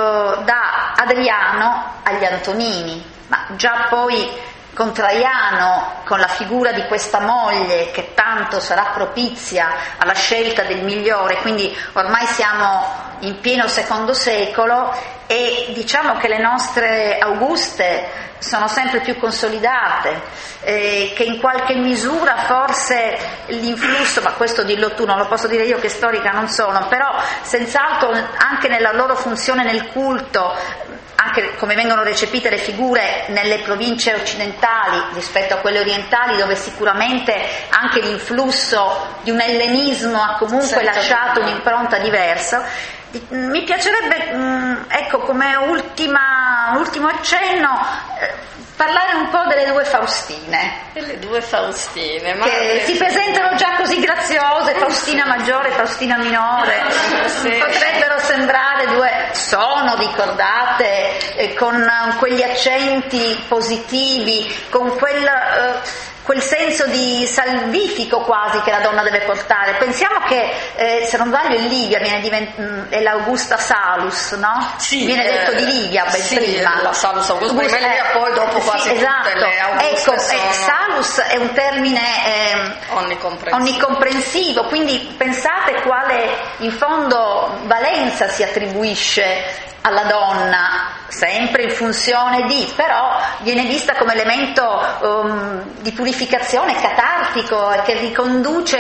da Adriano agli Antonini, ma già poi con Traiano, con la figura di questa moglie che tanto sarà propizia alla scelta del migliore, quindi ormai siamo in pieno secondo secolo e diciamo che le nostre Auguste sono sempre più consolidate, eh, che in qualche misura forse l'influsso, ma questo dillo tu, non lo posso dire io che storica non sono, però senz'altro anche nella loro funzione nel culto, anche come vengono recepite le figure nelle province occidentali rispetto a quelle orientali, dove sicuramente anche l'influsso di un ellenismo ha comunque lasciato un'impronta diversa. Mi piacerebbe, ecco, come ultima, ultimo accenno, eh, parlare un po' delle due Faustine. Delle due Faustine, ma che si presentano già così graziose, Faustina maggiore e Faustina minore. Sì. Potrebbero sembrare due, sono ricordate eh, con quegli accenti positivi, con quel eh, quel senso di salvifico quasi che la donna deve portare. Pensiamo che, eh, se non sbaglio, in Livia viene divent- è l'Augusta Salus, no? Sì, viene eh, detto di Livia ben sì, prima. La Salus Augusta, prima eh, Livia, poi dopo quasi sì, esatto. tutte le Auguste ecco, sono... eh, Salus è un termine eh, onnicomprensivo. onnicomprensivo, quindi pensate quale in fondo valenza si attribuisce alla donna, sempre in funzione di, però viene vista come elemento um, di purificazione, catartico, che riconduce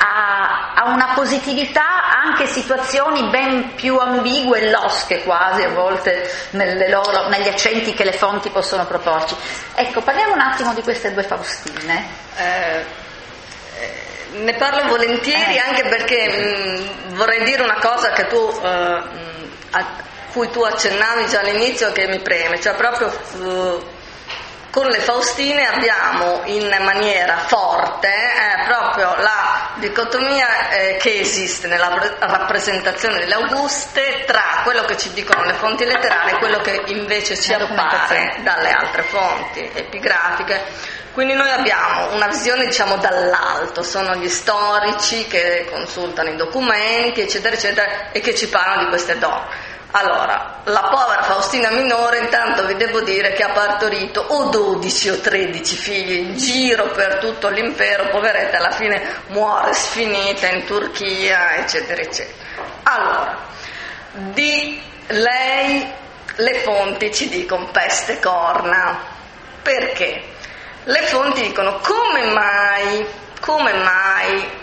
a, a una positività anche in situazioni ben più ambigue e losche quasi a volte nelle loro, negli accenti che le fonti possono proporci. Ecco, parliamo un attimo di queste due Faustine. Eh, eh, ne parlo volentieri eh. anche perché mh, vorrei dire una cosa che tu uh, mh, a, cui tu accennavi già all'inizio, che mi preme, cioè proprio uh, con le Faustine abbiamo in maniera forte eh, proprio la dicotomia eh, che esiste nella rappresentazione delle Auguste tra quello che ci dicono le fonti letterarie e quello che invece ci appare dalle altre fonti epigrafiche. Quindi noi abbiamo una visione, diciamo, dall'alto, sono gli storici che consultano i documenti, eccetera, eccetera, e che ci parlano di queste donne. Allora, la povera Faustina minore, intanto vi devo dire che ha partorito o dodici o tredici figli in giro per tutto l'impero, poveretta, alla fine muore sfinita in Turchia, eccetera, eccetera. Allora, di lei le fonti ci dicono peste corna. Perché? Le fonti dicono come mai, come mai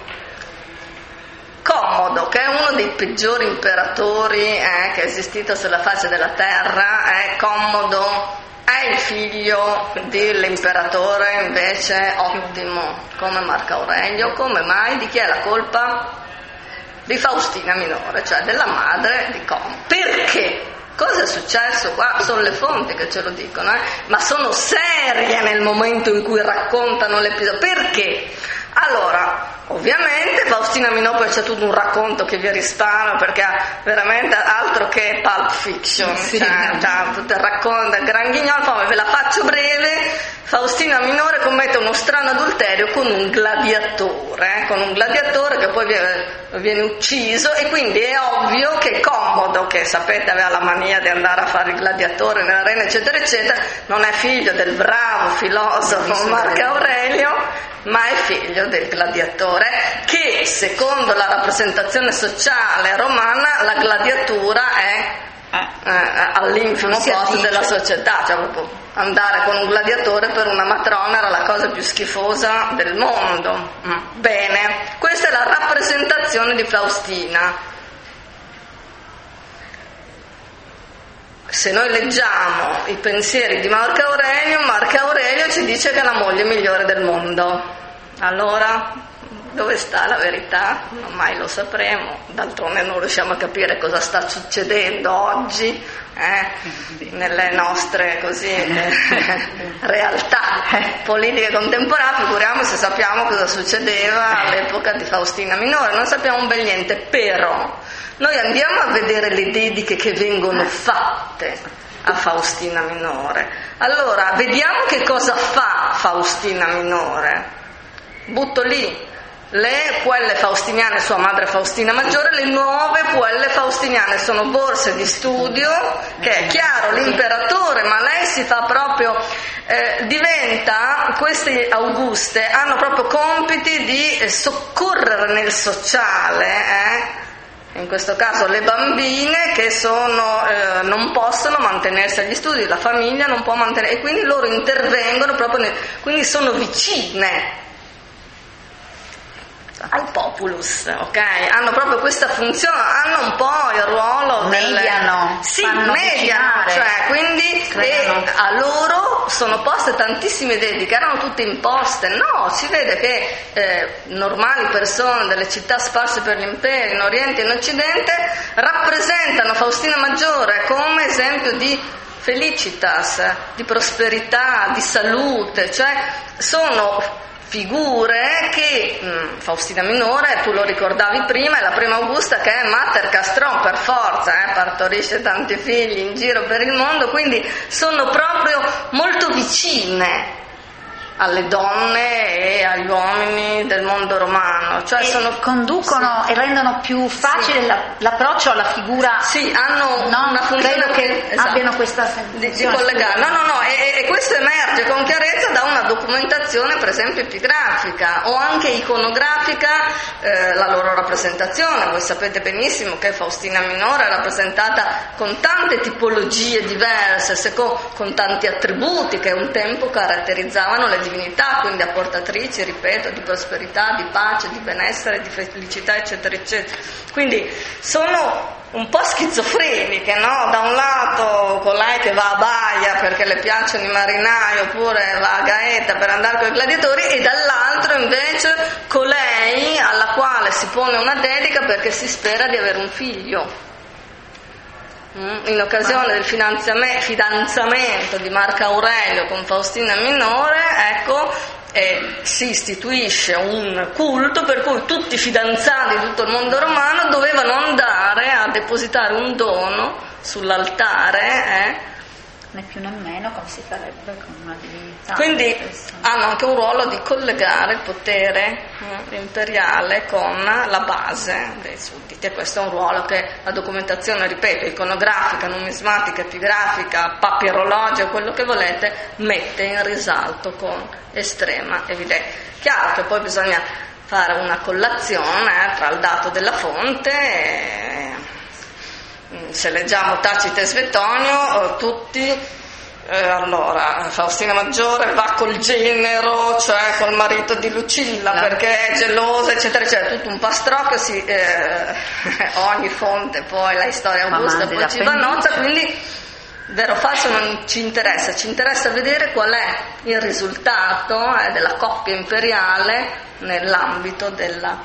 Commodo, che è uno dei peggiori imperatori eh, che è esistito sulla faccia della terra, è Commodo, è il figlio dell'imperatore invece ottimo come Marco Aurelio. Come mai? Di chi è la colpa? Di Faustina minore, cioè della madre di Commodo. Perché? Cosa è successo qua? Sono le fonti che ce lo dicono, eh? Ma sono serie nel momento in cui raccontano l'episodio. Perché? Allora, ovviamente Faustina Minore c'è tutto un racconto che vi risparo, perché ha veramente altro che Pulp Fiction, sì. cioè, cioè tutto il racconto, il gran ghignolo, poi ve la faccio breve. Faustina Minore commette uno strano adulterio con un gladiatore, eh, con un gladiatore che poi viene, viene ucciso, e quindi è ovvio che Commodo, che sapete aveva la mania di andare a fare il gladiatore nell'arena eccetera eccetera, non è figlio del bravo filosofo Marco Aurelio, ma è figlio del gladiatore, che secondo la rappresentazione sociale romana la gladiatura è eh, all'infimo posto della società, cioè proprio andare con un gladiatore per una matrona era la cosa più schifosa del mondo. Bene, questa è la rappresentazione di Faustina. Se noi leggiamo i pensieri di Marco Aurelio, Marco Aurelio ci dice che è la moglie migliore del mondo. Allora, dove sta la verità? Non mai lo sapremo, d'altronde non riusciamo a capire cosa sta succedendo oggi eh, nelle nostre così, eh, realtà politiche contemporanee, figuriamoci se sappiamo cosa succedeva all'epoca di Faustina Minore, non sappiamo un bel niente, però noi andiamo a vedere le dediche che vengono fatte a Faustina Minore. Allora, vediamo che cosa fa Faustina Minore. Butto lì le puelle faustiniane, sua madre Faustina Maggiore, le nuove puelle faustiniane sono borse di studio, che è chiaro l'imperatore, ma lei si fa proprio, eh, diventa, queste Auguste hanno proprio compiti di eh, soccorrere nel sociale, eh? In questo caso le bambine che sono, eh, non possono mantenersi agli studi, la famiglia non può mantenere, e quindi loro intervengono proprio, nel, quindi sono vicine al populus, ok? Hanno proprio questa funzione, hanno un po' il ruolo mediano, del... sì, mediano, cioè quindi e a loro sono poste tantissime dediche, erano tutte imposte, no, si vede che eh, normali persone delle città sparse per l'impero, in Oriente e in Occidente, rappresentano Faustina Maggiore come esempio di felicitas, di prosperità, di salute, cioè sono figure che mh, Faustina Minore, tu lo ricordavi prima, è la prima Augusta che è Mater Castron per forza, eh, partorisce tanti figli in giro per il mondo, quindi sono proprio molto vicine alle donne e agli uomini del mondo romano, cioè e sono, conducono sì. e rendono più facile sì. la, l'approccio alla figura. Sì, hanno no, una funzione credo che esatto. abbiano questa di, di collegare. No, no, no, e, e questo emerge con chiarezza da una documentazione, per esempio, epigrafica o anche iconografica, eh, la loro rappresentazione. Voi sapete benissimo che Faustina Minore è rappresentata con tante tipologie diverse, secondo, con tanti attributi che un tempo caratterizzavano le divinità, quindi apportatrici, ripeto, di prosperità, di pace, di benessere, di felicità, eccetera, eccetera. Quindi sono un po' schizofreniche, no? Da un lato colei che va a baia perché le piacciono i marinai, oppure va a Gaeta per andare con i gladiatori, e dall'altro invece colei alla quale si pone una dedica perché si spera di avere un figlio. In occasione del fidanzamento di Marco Aurelio con Faustina Minore, ecco, eh, si istituisce un culto per cui tutti i fidanzati di tutto il mondo romano dovevano andare a depositare un dono sull'altare, eh, né più né meno come si farebbe con una divinità. Quindi hanno anche un ruolo di collegare il potere eh, imperiale con la base dei sudditi, e questo è un ruolo che la documentazione, ripeto, iconografica, numismatica, epigrafica, papirologia, quello che volete, mette in risalto con estrema evidenza. Chiaro che poi bisogna fare una collazione eh, tra il dato della fonte e se leggiamo Tacito e Svetonio, tutti, eh, allora, Faustina Maggiore va col genero, cioè col marito di Lucilla, no. perché è gelosa, eccetera, eccetera, tutto un pastrocchio, si, eh, ogni fonte poi, la storia Augusta, poi ci va nota, quindi vero o falso non ci interessa, ci interessa vedere qual è il risultato eh, della coppia imperiale nell'ambito della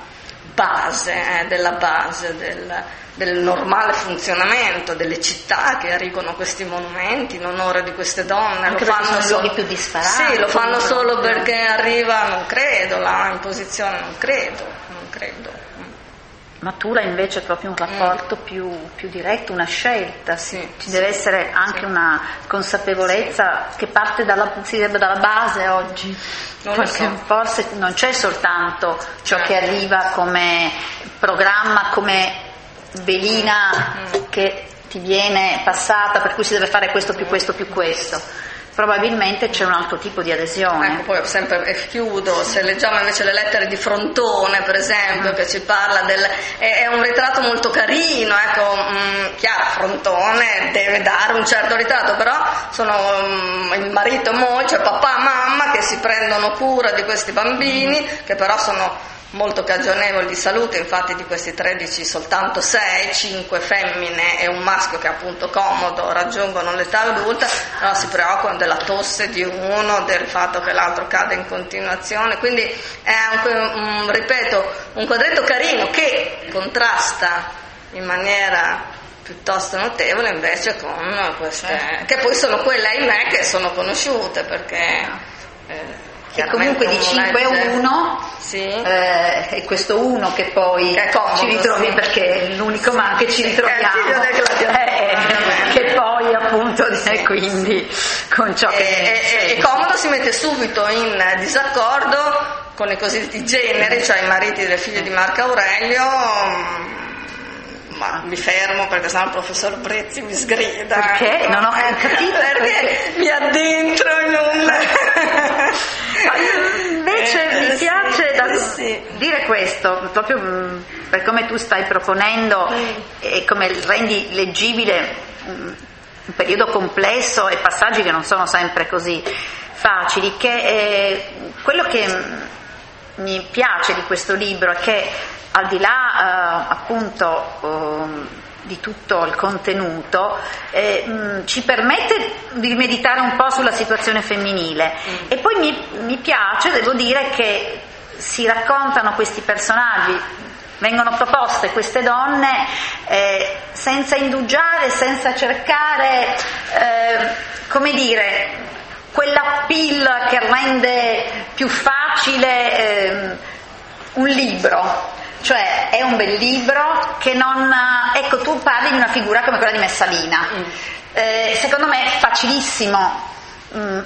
base, eh, della base del, del normale funzionamento delle città che erigono questi monumenti in onore di queste donne. Anche lo fanno solo luoghi più disparati. Sì, lo fanno solo perché arriva, non credo, la imposizione, non credo, non credo. Matura invece proprio un rapporto mm. più, più diretto, una scelta, sì, ci sì, deve essere anche sì. una consapevolezza sì. che parte dalla, si direbbe dalla base oggi, non perché so. forse non c'è soltanto ciò certo. che arriva come programma, come velina mm. che ti viene passata, per cui si deve fare questo più questo più questo. Probabilmente c'è un altro tipo di adesione. Ecco, poi sempre e chiudo, se leggiamo invece le lettere di Frontone, per esempio, mm. che ci parla del... è, è un ritratto molto carino, ecco, mh, chiaro, Frontone deve dare un certo ritratto, però sono mh, il marito e moglie, cioè papà e mamma, che si prendono cura di questi bambini, mm. che però sono molto cagionevoli di salute, infatti di questi tredici soltanto sei, cinque femmine e un maschio che è appunto comodo raggiungono l'età adulta, però si preoccupano della tosse di uno, del fatto che l'altro cade in continuazione, quindi è un, un, ripeto, un quadretto carino che contrasta in maniera piuttosto notevole invece con queste, che poi sono quelle, ahimè, che sono conosciute, perché eh, che comunque di cinque a uno sì. eh, e questo uno che poi che comodo, ci ritrovi sì. perché è l'unico ma che ci ritroviamo eh, che poi appunto sì, e quindi con ciò che e, e, e comodo si mette subito in disaccordo con i cosiddetti generi, cioè i mariti delle figlie di Marco Aurelio. Ma mi fermo perché sennò il professor Brezzi mi sgrida. Perché? Non ho capito. Perché mi addentro in un... Invece eh, mi piace sì, da sì. dire questo, proprio per come tu stai proponendo mm. e come rendi leggibile un, un periodo complesso e passaggi che non sono sempre così facili, che eh, quello che mi piace di questo libro è che al di là eh, appunto eh, di tutto il contenuto eh, mh, ci permette di meditare un po' sulla situazione femminile mm. e poi mi, mi piace, devo dire, che si raccontano questi personaggi, vengono proposte queste donne eh, senza indugiare, senza cercare eh, come dire quella pill che rende più facile eh, un libro. Cioè è un bel libro che non... Ecco, tu parli di una figura come quella di Messalina. Mm. Eh, secondo me è facilissimo mh,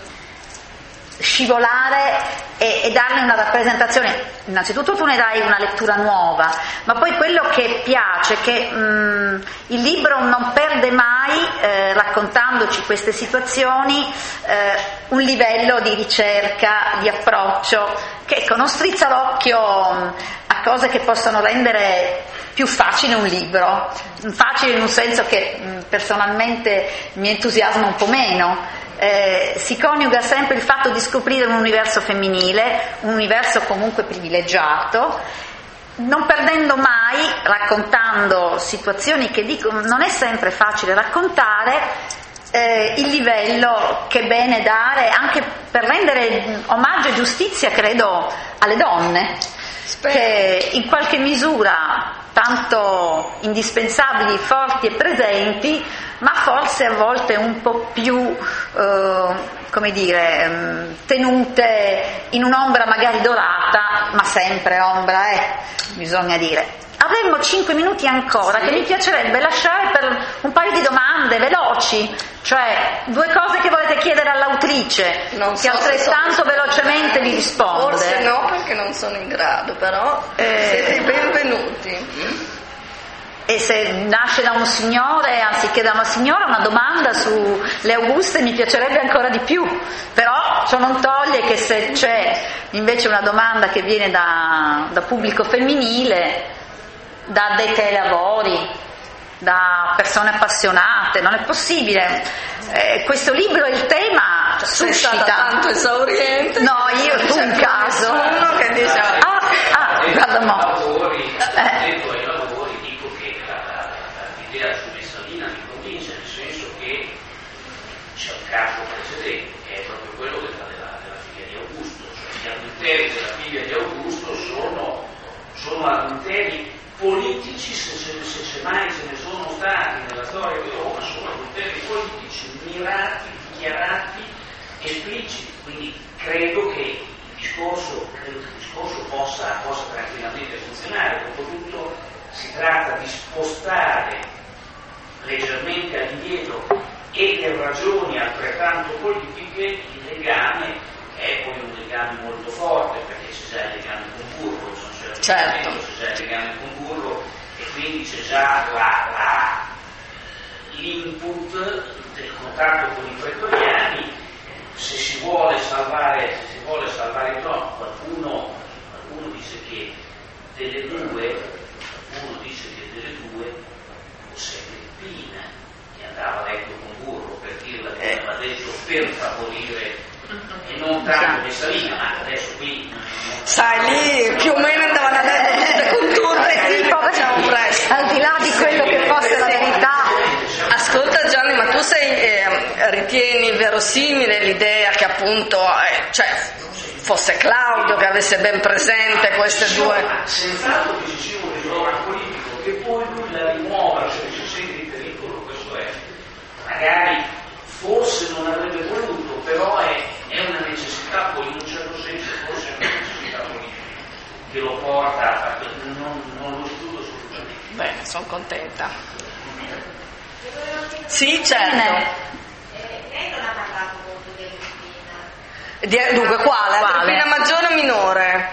scivolare e, e darne una rappresentazione. Innanzitutto tu ne dai una lettura nuova, ma poi quello che piace è che mh, il libro non perde mai, eh, raccontandoci queste situazioni, eh, un livello di ricerca, di approccio, che ecco, non strizza l'occhio a cose che possono rendere più facile un libro, facile in un senso che mh, personalmente mi entusiasma un po' meno. Eh, si coniuga sempre il fatto di scoprire un universo femminile, un universo comunque privilegiato, non perdendo mai, raccontando situazioni che dico non è sempre facile raccontare, eh, il livello che è bene dare anche per rendere omaggio e giustizia, credo, alle donne, Spero. che in qualche misura tanto indispensabili, forti e presenti, ma forse a volte un po' più, eh, come dire, tenute in un'ombra magari dorata, ma sempre ombra, eh, bisogna dire. Avremmo cinque minuti ancora, sì. che mi piacerebbe lasciare per un paio di domande veloci, cioè due cose che volete chiedere all'autrice, non che so altrettanto so velocemente vi risponde. Forse no, perché non sono in grado, però eh, siete benvenuti. E se nasce da un signore anziché da una signora, una domanda sulle Auguste mi piacerebbe ancora di più, però ciò non toglie che se c'è invece una domanda che viene da, da pubblico femminile, da addette ai lavori, da persone appassionate, non è possibile. Eh, questo libro, il tema suscita tanto esauriente. No, io tu un caso uno che dice ah, ah guarda mo eh. Su Messalina mi convince, nel senso che c'è un caso precedente che è proprio quello della, della, della figlia di Augusto, cioè gli adulteri della figlia di Augusto sono, sono adulteri poteri politici, se, se, se, se mai ce ne sono stati nella storia di Roma, sono poteri politici mirati, dichiarati, espliciti. Quindi credo che il discorso, credo che il discorso possa, possa tranquillamente funzionare. Dopotutto si tratta di spostare leggermente all'indietro e per ragioni altrettanto politiche il legame è poi un legame molto forte, perché c'è già il legame con Burro, c'è certo. già il legame con Burro e quindi c'è già la, la, l'input del contatto con i pretoriani. Se si vuole salvare, se si vuole salvare il trono, qualcuno, qualcuno dice che delle due, qualcuno dice che delle due fosse Agrippina che andava letto con Burro, per dirla che aveva detto per favorire e non tanto Messalina, ma adesso qui sai lì più o meno andavano a letto tutte con turbe, facciamo presto. Al di là di quello che fosse la verità. Ascolta Gianni, ma tu sei, eh, ritieni verosimile l'idea che appunto eh, cioè, fosse Claudio che avesse ben presente queste due? Senz'altro che ci sia un ritrovo politico, che poi lui la rimuova, cioè se si sente in pericolo, questo è. Magari forse non avrebbe voluto, però è, è una necessità, poi in un certo senso forse è una necessità politica che lo porta a non, non lo studio assolutamente. Bene, sono contenta. Sì, certo. Lei non ha parlato molto di Agrippina. Di, dunque, quale? Quale? Agrippina maggiore o minore?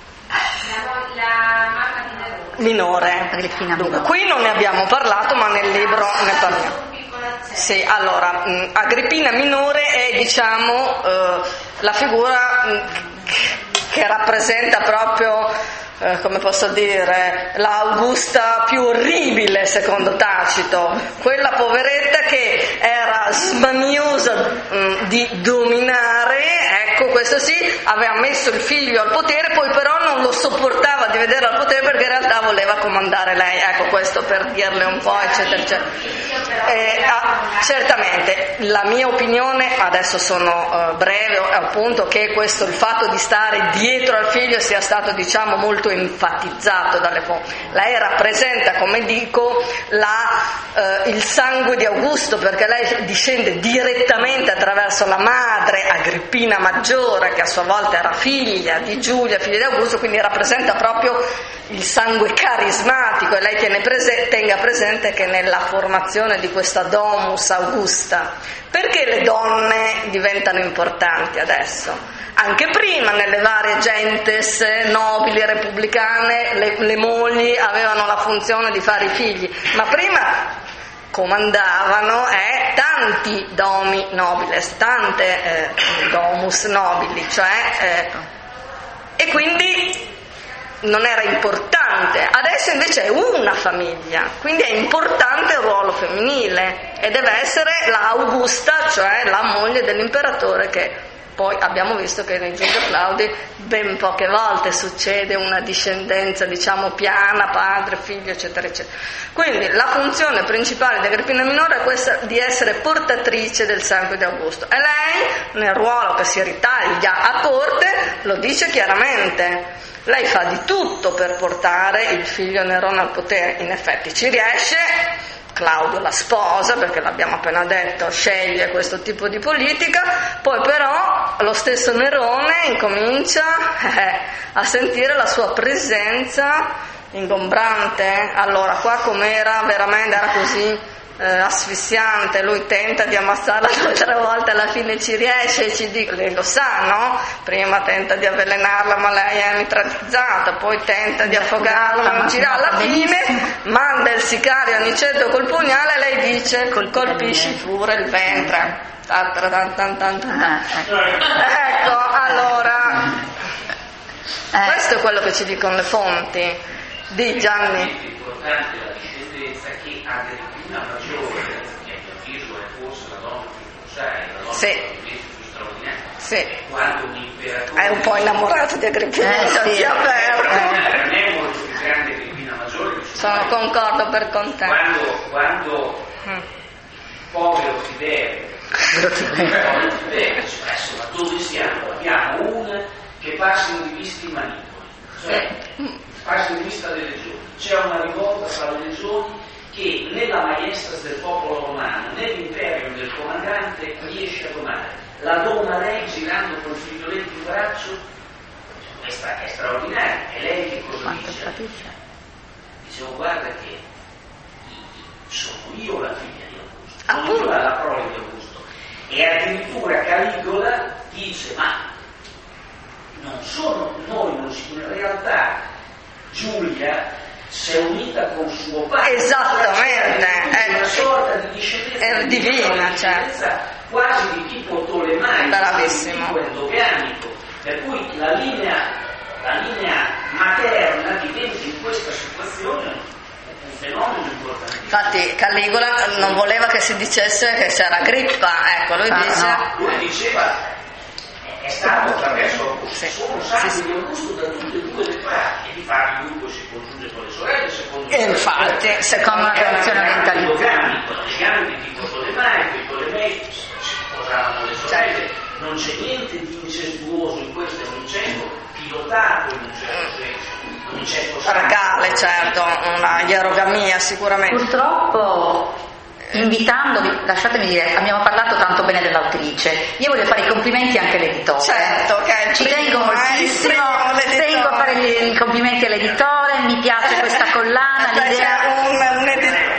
La, la mamma di Nerone. Minore. Agrippina Dunque, minore. qui non ne abbiamo parlato, ma nel libro ne parliamo. Un piccolo accenno. Sì, allora, mh, Agrippina minore è, diciamo, eh, la figura mh, che rappresenta proprio, eh, come posso dire, l'Augusta più orribile secondo Tacito, quella poveretta che era smaniosa mh, di dominare, ecco, questo sì, aveva messo il figlio al potere, poi però non lo sopportava di vedere al potere perché in realtà voleva comandare lei, ecco, questo per dirle un po', eccetera, eccetera. Eh, ah, certamente, la mia opinione, adesso sono uh, breve, appunto, che questo, il fatto di stare dietro al figlio sia stato, diciamo, molto enfatizzato dalle fonti. Lei rappresenta, come dico, la, uh, il sangue di Augusto, perché lei discende direttamente attraverso la madre Agrippina maggiore, che a sua volta era figlia di Giulia, figlia di Augusto, quindi rappresenta proprio il sangue carismatico, e lei tiene prese- tenga presente che nella formazione di questa Domus Augusta, perché le donne diventano importanti adesso? Anche prima nelle varie gentes nobili repubblicane le, le mogli avevano la funzione di fare i figli, ma prima comandavano eh, tanti domi nobiles, tante eh, domus nobili, cioè eh, e quindi non era importante. Adesso invece è una famiglia, quindi è importante il ruolo femminile e deve essere la Augusta, cioè la moglie dell'imperatore, che poi abbiamo visto che nei Giulio Claudi ben poche volte succede una discendenza, diciamo, piana, padre, figlio, eccetera, eccetera. Quindi la funzione principale di Agrippina minore è questa di essere portatrice del sangue di Augusto, e lei nel ruolo che si ritaglia a corte lo dice chiaramente. Lei fa di tutto per portare il figlio Nerone al potere, in effetti ci riesce. Claudio la sposa, perché l'abbiamo appena detto, sceglie questo tipo di politica, poi però lo stesso Nerone incomincia eh, a sentire la sua presenza ingombrante. Allora qua com'era, veramente era così eh, asfissiante, lui tenta di ammazzarla due o tre volte, alla fine ci riesce e ci dice, lei lo sa, no? Prima tenta di avvelenarla, ma lei è mitralizzata, poi tenta di affogarla, ma ci... alla fine manda il sicario Aniceto col pugnale e lei dice colpisci pure il ventre. Ecco, allora eh. questo è quello che ci dicono le fonti di Gianni. È importante la discendenza che Agrippina maggiore, che a mio avviso è forse la donna più cruciale, la donna sì. più straordinaria, sì. quando un imperatore è un po' innamorato di Agrippina, eh, sì. si è aperto. Non è molto più grande Agrippina maggiore. Sono concordo per con te. Quando, quando mm. povero Tiberio, povero Tiberio, ma dove siamo? Abbiamo una che passa in rivista i manipoli. Cioè, farsi vista delle legioni. C'è una rivolta fra le legioni che nella maestras del popolo romano, nell'imperium del comandante, riesce a domare. La doma lei girando col figlioletto in braccio, questa è straordinaria. E lei che cosa dice? Dicevo, guarda che sono io la figlia di Augusto, sono io la prole di Augusto. E addirittura Caligola dice, ma non sono noi, non si, in realtà Giulia si è unita con suo padre, esattamente, è una sorta di discendenza divina, cioè. Quasi di tipo tolemaico, di tipo endoganico, per cui la linea, la linea materna diventa in questa situazione un fenomeno importantissimo. Infatti Caligola non voleva che si dicesse che c'era Agrippa, ecco, lui ah, dice... No. Lui diceva è stato attraverso Augusto, sì. Sono sacri sì, sì. di Augusto da tutte e due le parti, e di fatti lui poi si congiunge con le sorelle, secondo e infatti, sorelle, secondo la tradizione orientalizzata. Legami di tipo tolemaico, i tolemei si sposavano le sorelle, certo. Non c'è niente di incestuoso in questo, è un incesto pilotato in un certo senso, un incesto regale, certo, una ierogamia sicuramente. Purtroppo, invitandovi, lasciatemi dire, abbiamo parlato tanto bene dell'autrice, io voglio fare i complimenti anche all'editore. Certo, che ci tengo moltissimo, tengo a fare i complimenti all'editore, mi piace questa collana, cioè, l'idea... C'è un, un editore.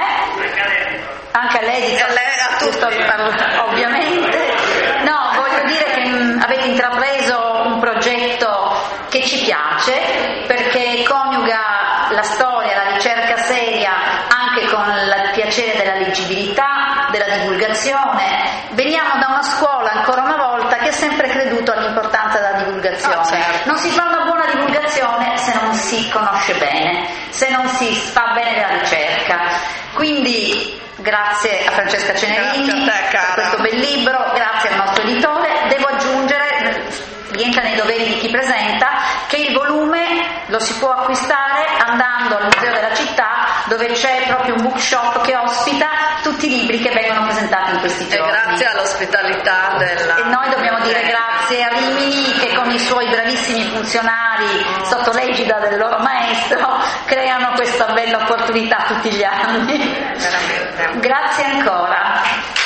Eh? Anche a lei, a lei, a tutti. Ovviamente. No, voglio dire che mh, avete intrapreso un progetto che ci piace, perché coniuga la storia, la ricerca seria, anche con il piacere della leggibilità, della divulgazione. Veniamo da una scuola, ancora una volta, che ha sempre creduto all'importanza della divulgazione. Oh, certo. Non si fa una buona divulgazione se non si conosce bene, se non si fa bene della ricerca. Quindi grazie a Francesca Cenerini per questo bel libro, grazie al nostro editore. Devo aggiungere, rientra nei doveri di chi presenta, che il volume lo si può acquistare andando al Museo della Città, dove c'è proprio un bookshop che ospita tutti i libri che vengono presentati in questi giorni. E grazie all'ospitalità della... E noi dobbiamo dire grazie a Rimini, che con i suoi bravissimi funzionari sotto l'egida del loro maestro creano questa bella opportunità tutti gli anni. Veramente. Grazie ancora.